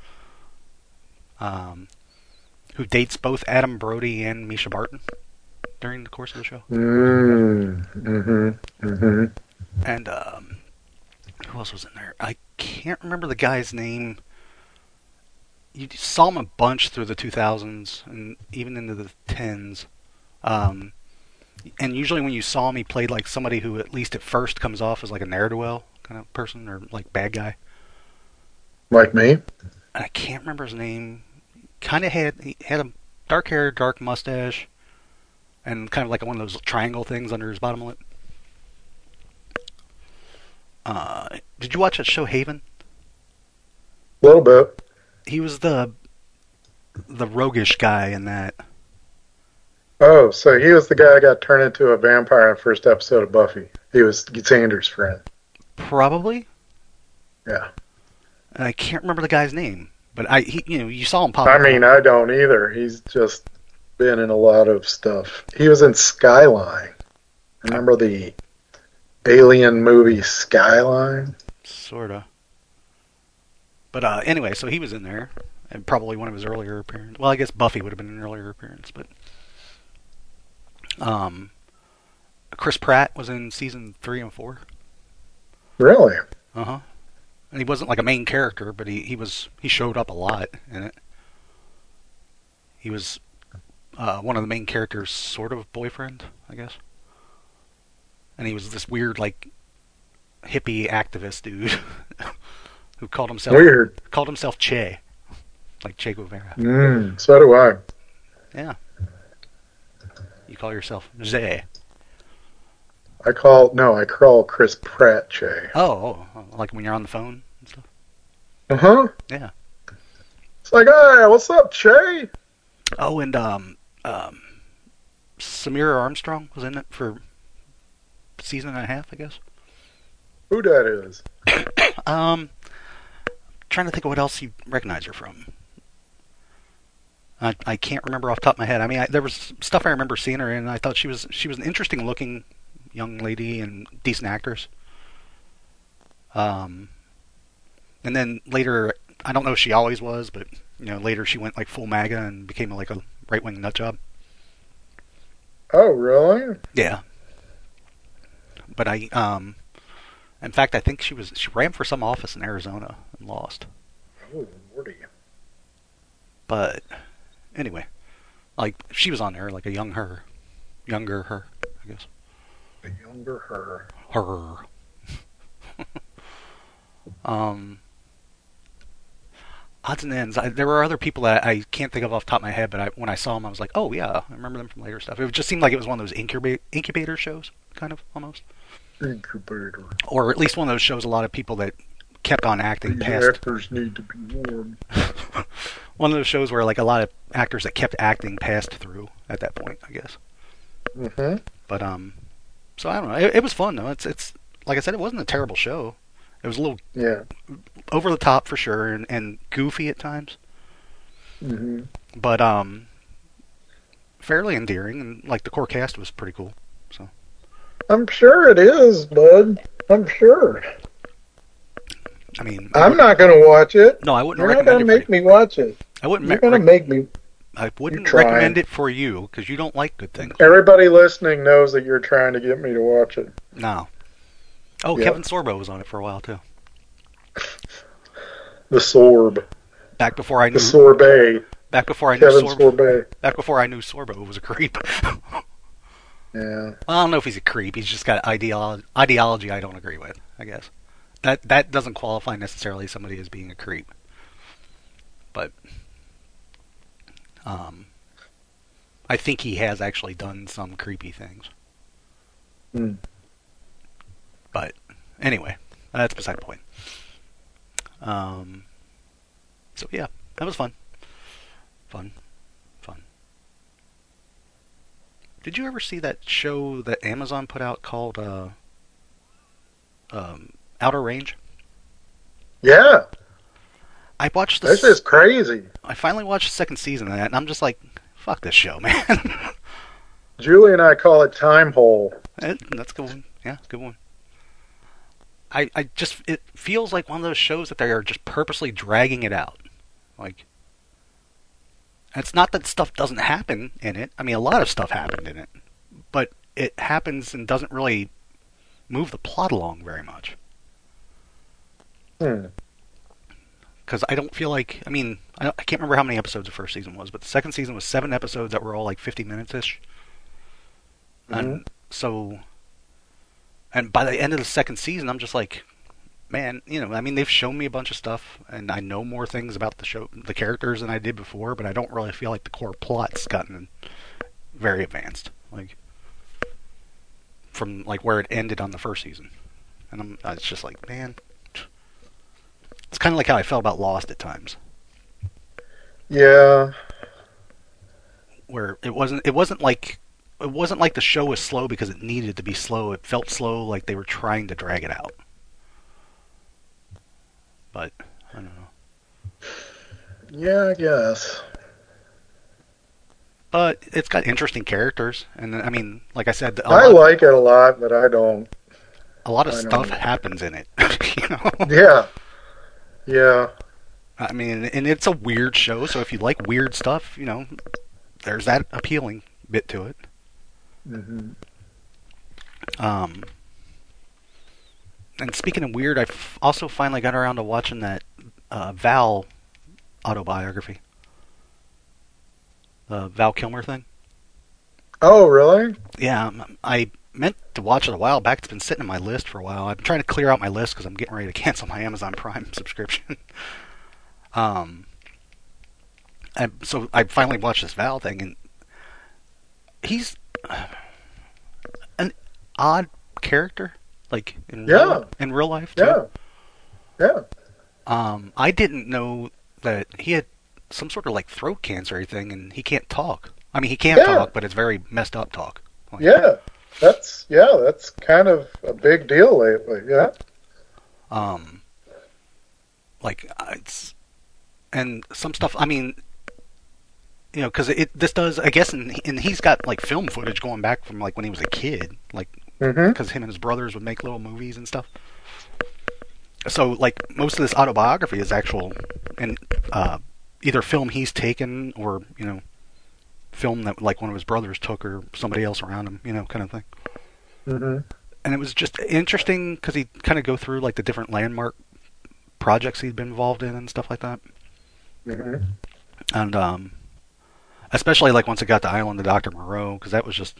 um, who dates both Adam Brody and Misha Barton during the course of the show. Mm, mm-hmm, mm-hmm. And um, who else was in there? I can't remember the guy's name. You saw him a bunch through the two thousands and even into the tens. Um, and usually when you saw him, he played like somebody who at least at first comes off as like a ne'er-do-well kind of person or like bad guy. Like me? And I can't remember his name. Kind of had he had a dark hair, dark mustache, and kind of like one of those triangle things under his bottom lip. Uh, did you watch that show Haven? A little bit. He was the the roguish guy in that. Oh, so he was the guy that got turned into a vampire in the first episode of Buffy. He was Xander's friend. Probably. Yeah. And I can't remember the guy's name, but I he, you know you saw him pop. I up. mean, I don't either. He's just been in a lot of stuff. He was in Skyline. Remember the alien movie Skyline? Sorta. But uh, anyway, so he was in there, and probably one of his earlier appearances. Well, I guess Buffy would have been an earlier appearance, but um, Chris Pratt was in season three and four. Really? Uh huh. And he wasn't like a main character, but he, he was he showed up a lot in it. He was uh, one of the main characters' sort of boyfriend, I guess. And he was this weird like hippie activist dude who called himself Weird. called himself Che, like Che Guevara. Mm, so do I. Yeah. You call yourself Zay. I call, no, I call Chris Pratt Che. Oh, oh, like when you're on the phone and stuff. Uh-huh. Yeah. It's like, hey, what's up, Che? Oh, and um, um, Samira Armstrong was in it for a season and a half, I guess. Who that is? Um, trying to think of what else you recognize her from. I, I can't remember off the top of my head. I mean, I, there was stuff I remember seeing her in, and I thought she was she was an interesting looking young lady and decent actress. Um, and then later, I don't know if she always was, but you know, later she went like full MAGA and became like a right wing nut job. Oh, really? Yeah. But I, um, in fact, I think she was she ran for some office in Arizona and lost. Oh, lordy. But anyway, like she was on there, like a young her, younger her, I guess. A younger her. Her. um, odds and ends. I, there were other people that I can't think of off the top of my head, but I, when I saw them, I was like, oh yeah, I remember them from later stuff. It just seemed like it was one of those incuba- incubator shows, kind of almost. Incubator. Or at least one of those shows a lot of people that kept on acting These past. actors need to be warm. One of those shows where like a lot of actors that kept acting passed through at that point, I guess. Mm-hmm. But um, so I don't know. It, it was fun though. It's it's like I said, it wasn't a terrible show. It was a little Yeah. over the top for sure, and, and goofy at times. Mm-hmm. But um, fairly endearing, and like the core cast was pretty cool. So I'm sure it is, bud. I'm sure. I mean, I'm not going to watch it. No, I wouldn't You're not recommend going to it. make me watch it. I wouldn't. You're ma- going to rec- make me. I wouldn't You're trying. recommend it for you because you don't like good things. Everybody listening knows that you're trying to get me to watch it. No. Oh, Yep. Kevin Sorbo was on it for a while too. The Sorb. Back before I knew. The Sorbet. Back before I knew Kevin Sorbo. Sorbet. Back before I knew Sorbo was a creep. Yeah. Well, I don't know if he's a creep. He's just got ideolo- ideology I don't agree with, I guess. That that doesn't qualify necessarily somebody as being a creep. But um, I think he has actually done some creepy things. Hmm. But anyway, that's beside the point. Um, so yeah, that was fun. Fun. Fun. Did you ever see that show that Amazon put out called uh, um, Outer Range? Yeah. I watched the. This is crazy. I finally watched the second season of that, and I'm just like, fuck this show, man. Julie and I call it Time Hole. Eh, That's a good one. Yeah, it's a good one. I, I just, it feels like one of those shows that they are just purposely dragging it out. Like, it's not that stuff doesn't happen in it. I mean, a lot of stuff happened in it. But it happens and doesn't really move the plot along very much. Hmm. Because I don't feel like, I mean, I, I can't remember how many episodes the first season was, but the second season was seven episodes that were all like fifty minutes-ish. Mm-hmm. And so, and by the end of the second season, I'm just like, man, you know, I mean, they've shown me a bunch of stuff, and I know more things about the show, the characters than I did before, but I don't really feel like the core plot's gotten very advanced, like from like where it ended on the first season. And I'm, it's just like, man, it's kind of like how I felt about Lost at times, Yeah. where it wasn't, it wasn't like, it wasn't like the show was slow because it needed to be slow. It felt slow, like they were trying to drag it out. But I don't know. Yeah, I guess. But it's got interesting characters, and I mean, like I said, a I lot, like it a lot, but I don't. a lot of I stuff don't. happens in it. You know? Yeah. Yeah. I mean, and it's a weird show, so if you like weird stuff, you know, there's that appealing bit to it. Mm-hmm. Um, and speaking of weird, I f- also finally got around to watching that uh, Val autobiography. The Val Kilmer thing. Oh, really? Yeah, um, I meant to watch it a while back. It's been sitting on my list for a while. I'm trying to clear out my list because I'm getting ready to cancel my Amazon Prime subscription. um, and so I finally watched this Val thing, and he's an odd character, like in Yeah. real, in real life too. Yeah. Yeah. Um, I didn't know that he had some sort of like throat cancer or thing, and he can't talk. I mean, he can Yeah. talk, but it's very messed up talk. Like, Yeah. That's yeah, that's kind of a big deal lately. Yeah. Um, like uh, it's and some stuff. I mean, you know, because it this does, I guess, and, and he's got like film footage going back from like when he was a kid, like Mm-hmm. because him and his brothers would make little movies and stuff. So like most of this autobiography is actual, and uh, either film he's taken or you know, film that like one of his brothers took or somebody else around him, you know, kind of thing. Mm-hmm. And it was just interesting because he kind of go through like the different landmark projects he'd been involved in and stuff like that. Mm-hmm. And um, especially like once it got to Island of Doctor Moreau, because that was just,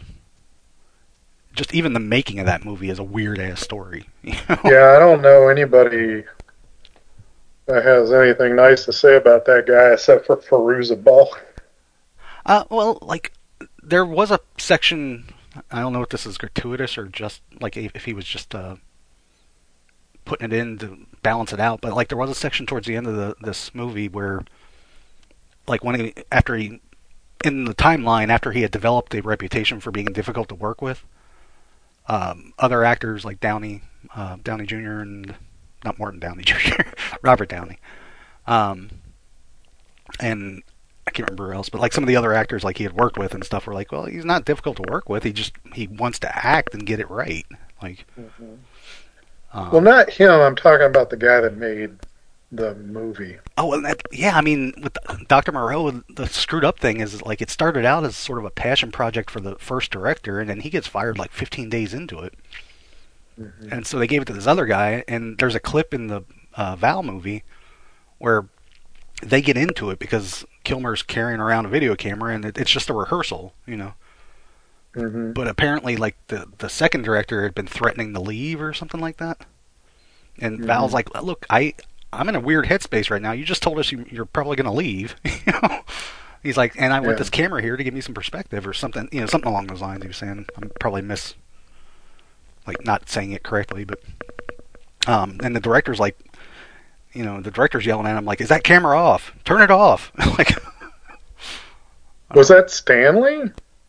just even the making of that movie is a weird ass story. You know? Yeah, I don't know anybody that has anything nice to say about that guy except for Fairuza Balk. Uh, well, like there was a section. I don't know if this is gratuitous or just like if, if he was just uh, putting it in to balance it out. But like there was a section towards the end of the, this movie where, like when he after he in the timeline after he had developed a reputation for being difficult to work with, um, other actors like Downey, uh, Downey Junior and not Morton Downey Junior, Robert Downey, um, and I can't remember who else, but like some of the other actors like he had worked with and stuff were like, well, he's not difficult to work with. He just he wants to act and get it right. Like, Mm-hmm. um, Well, not him. I'm talking about the guy that made the movie. oh, and that, yeah, I mean, with Doctor Moreau, the screwed up thing is like it started out as sort of a passion project for the first director, and then he gets fired like fifteen days into it, Mm-hmm. and so they gave it to this other guy. And there's a clip in the uh, Val movie where they get into it because Kilmer's carrying around a video camera, and it, it's just a rehearsal, you know. Mm-hmm. But apparently, like the the second director had been threatening to leave or something like that. And Mhm. Val's like, "Look, I I'm in a weird headspace right now. You just told us you, you're probably going to leave." You know? He's like, "And I want Yeah. this camera here to give me some perspective or something, you know, something along those lines." He was saying, I'm probably miss like not saying it correctly, but um, and the director's like, you know, the director's yelling at him like, "Is that camera off? Turn it off!" Like, Was that Stanley?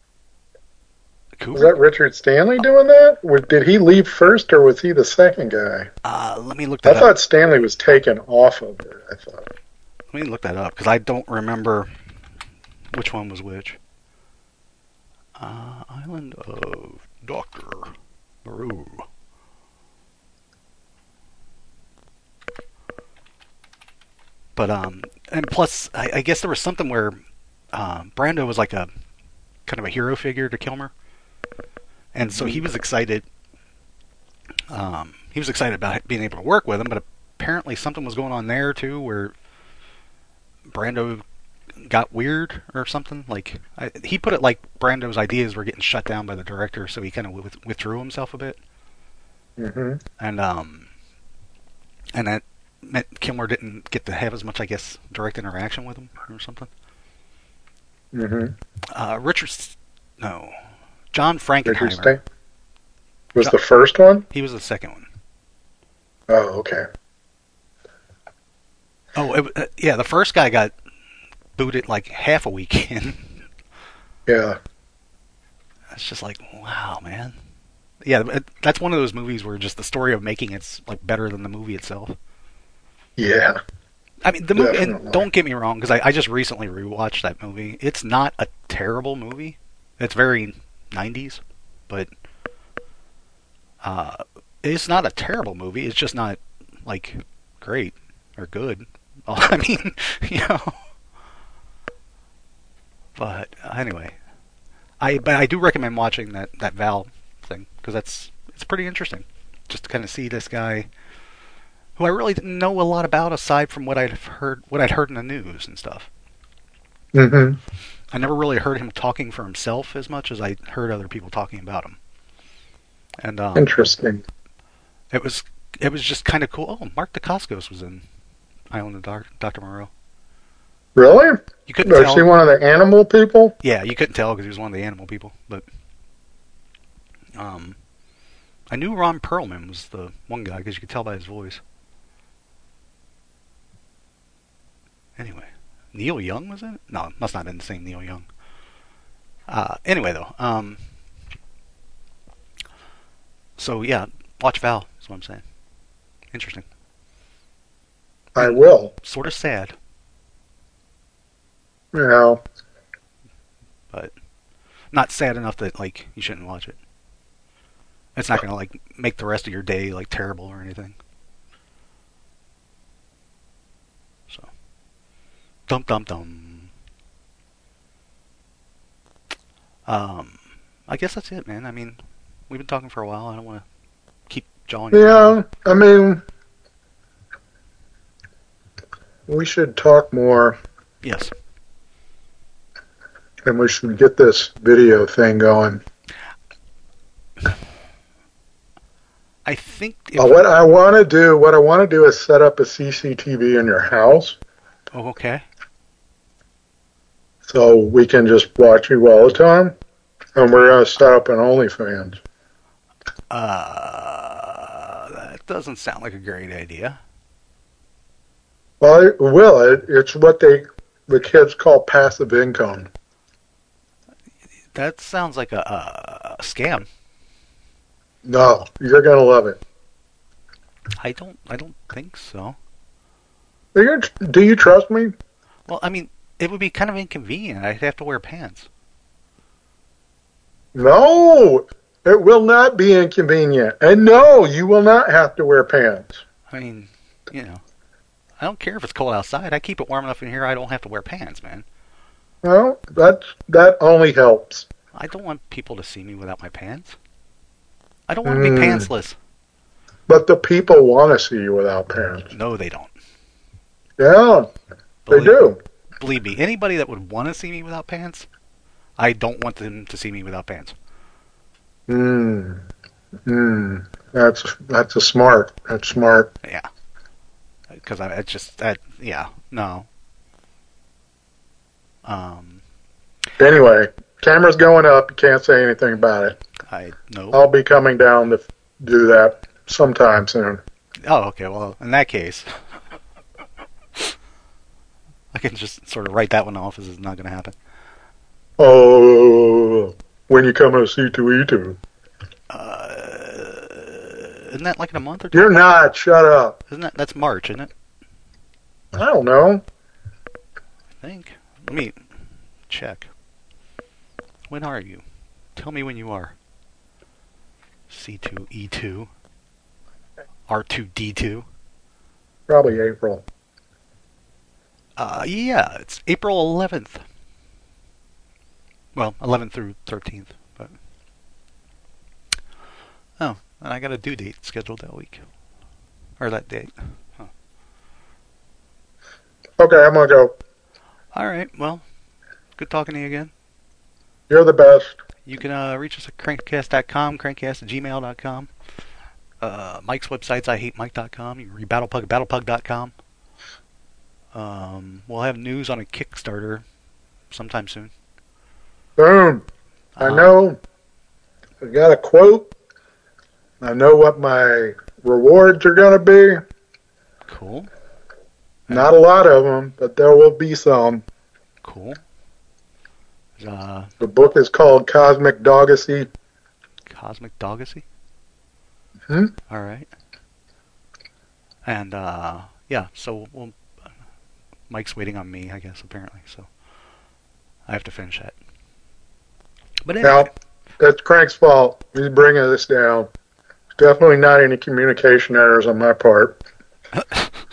Was Kubrick? that Richard Stanley doing that? Or did he leave first, or was he the second guy? Uh, let me look I that up. thought Stanley was taken off of it. I thought. Let me look that up because I don't remember which one was which. Uh, Island of Doctor Moreau. But um, and plus, I, I guess there was something where uh, Brando was like a kind of a hero figure to Kilmer, and so he was excited. Um, he was excited about being able to work with him, but apparently something was going on there too, where Brando got weird or something. Like I, he put it like Brando's ideas were getting shut down by the director, so he kind of with, withdrew himself a bit, Mm-hmm. and um, and that meant Kilmer didn't get to have as much, I guess, direct interaction with him or something. Mm-hmm. Uh, Richard, no, John Richard Frankenheimer. Stan was John- the first one. He was the second one. Oh, okay. Oh, it, uh, yeah, the first guy got booted like half a week in. Yeah. It's just like, wow, man. Yeah, it, that's one of those movies where just the story of making it's like better than the movie itself. Yeah. I mean, the movie, Definitely. and don't get me wrong, because I, I just recently rewatched that movie. It's not a terrible movie. It's very nineties, but uh, it's not a terrible movie. It's just not like great or good. I mean, you know. But anyway, I but I do recommend watching that, that Val thing because that's it's pretty interesting, just to kind of see this guy, who I really didn't know a lot about aside from what I'd heard what I'd heard in the news and stuff. Mm-hmm. I never really heard him talking for himself as much as I heard other people talking about him. And um, Interesting. it was it was just kind of cool. Oh, Mark Dacascos was in Island of Doc- Doctor Moreau. Really? You couldn't Was tell. he one of the animal people? Yeah, you couldn't tell because he was one of the animal people. But um, I knew Ron Perlman was the one guy because you could tell by his voice. Anyway, Neil Young was in it? No, it must not have been the same Neil Young. Uh, anyway, though, um, so yeah, watch Val. That's what I'm saying. Interesting. I will. Sort of sad. You know, but not sad enough that like you shouldn't watch it. It's not gonna like make the rest of your day like terrible or anything. So, dum dum dum. Um, I guess that's it, man. I mean, we've been talking for a while. I don't want to keep jawing. Yeah, I mean, we should talk more, Yes. and we should get this video thing going. I think. If, Uh, what I want to do, what I want to do, is set up a C C T V in your house, oh, okay. so we can just watch you all the time. And we're gonna set up an OnlyFans. Uh, that doesn't sound like a great idea. Well, it will. It, it's what they the kids call passive income. That sounds like a, a scam. No, you're gonna love it. I don't. I don't think so. Do you, do you trust me? Well, I mean, it would be kind of inconvenient. I'd have to wear pants. No, it will not be inconvenient. And no, you will not have to wear pants. I mean, you know, I don't care if it's cold outside. I keep it warm enough in here. I don't have to wear pants, man. Well, that that only helps. I don't want people to see me without my pants. I don't want to Mm. be pantsless. But the people want to see you without pants. No, they don't. Yeah, they Believe, do. Believe me, anybody that would want to see me without pants, I don't want them to see me without pants. Hmm. Hmm. That's that's a smart. That's smart. Yeah. Because I it's just that. Yeah. No. Um. Anyway, camera's going up. You can't say anything about it. I no. I'll be coming down to do that sometime soon. Oh, okay. Well, in that case, I can just sort of write that one off as it's not going to happen. Oh, when you come to C two E two. Uh, isn't that like in a month or two? You're not. Shut up. Isn't that that's March? Isn't it? I don't know. I think. Let me check. When are you? Tell me when you are. C two E two. R two D two. Probably April. Uh, yeah, it's April eleventh. Well, eleventh through thirteenth, but oh, and I got a due date scheduled that week, or that date. Huh. Okay, I'm gonna go. All right, well, good talking to you again. You're the best. You can uh, reach us at crankcast dot com, crankcast at gmail dot com. Uh, Mike's website's I hate Mike dot com. You can read Battlepug at battlepug dot com. Um, we'll have news on a Kickstarter sometime soon. Boom. I Uh, know. I got a quote. I know what my rewards are gonna be. Cool. Not a lot of them, but there will be some. Cool. Uh, The book is called Cosmic Doggacy. Cosmic Doggacy. Hmm? All right. And uh, yeah, so we'll, Mike's waiting on me, I guess. Apparently, so I have to finish that. But anyway, Now, that's Crank's fault. He's bringing this down. Definitely not any communication errors on my part. uh,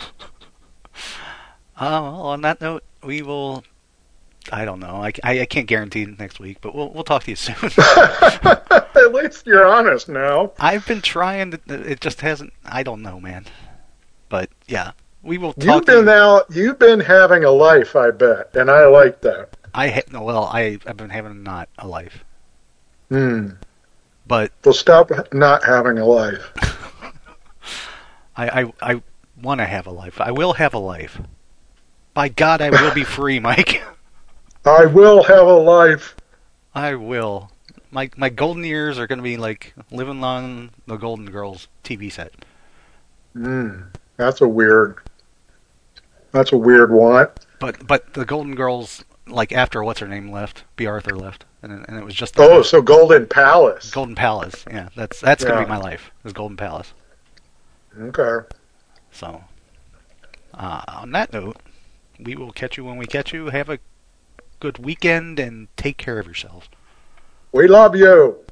well, on that note, we will. I don't know. I, I, I can't guarantee next week, but we'll we'll talk to you soon. At least you're honest now. I've been trying to. It just hasn't. I don't know, man. But yeah, we will talk. You've to been you. out. You've been having a life, I bet, and I like that. I ha- no, well, I I've been having not a life, Hmm. but Well, stop not having a life. I I I want to have a life. I will have a life. By God, I will be free, Mike. I will have a life. I will. My my golden years are going to be like living on the Golden Girls T V set. Hmm. That's a weird. That's a weird want. But but the Golden Girls, like after what's her name left, B. Arthur left, and it- and it was just the Oh, so Golden Palace. Golden Palace. Yeah, that's that's going to Yeah. be my life. Is Golden Palace. Okay. So, uh, on that note, we will catch you when we catch you. Have a good weekend and take care of yourselves. We love you.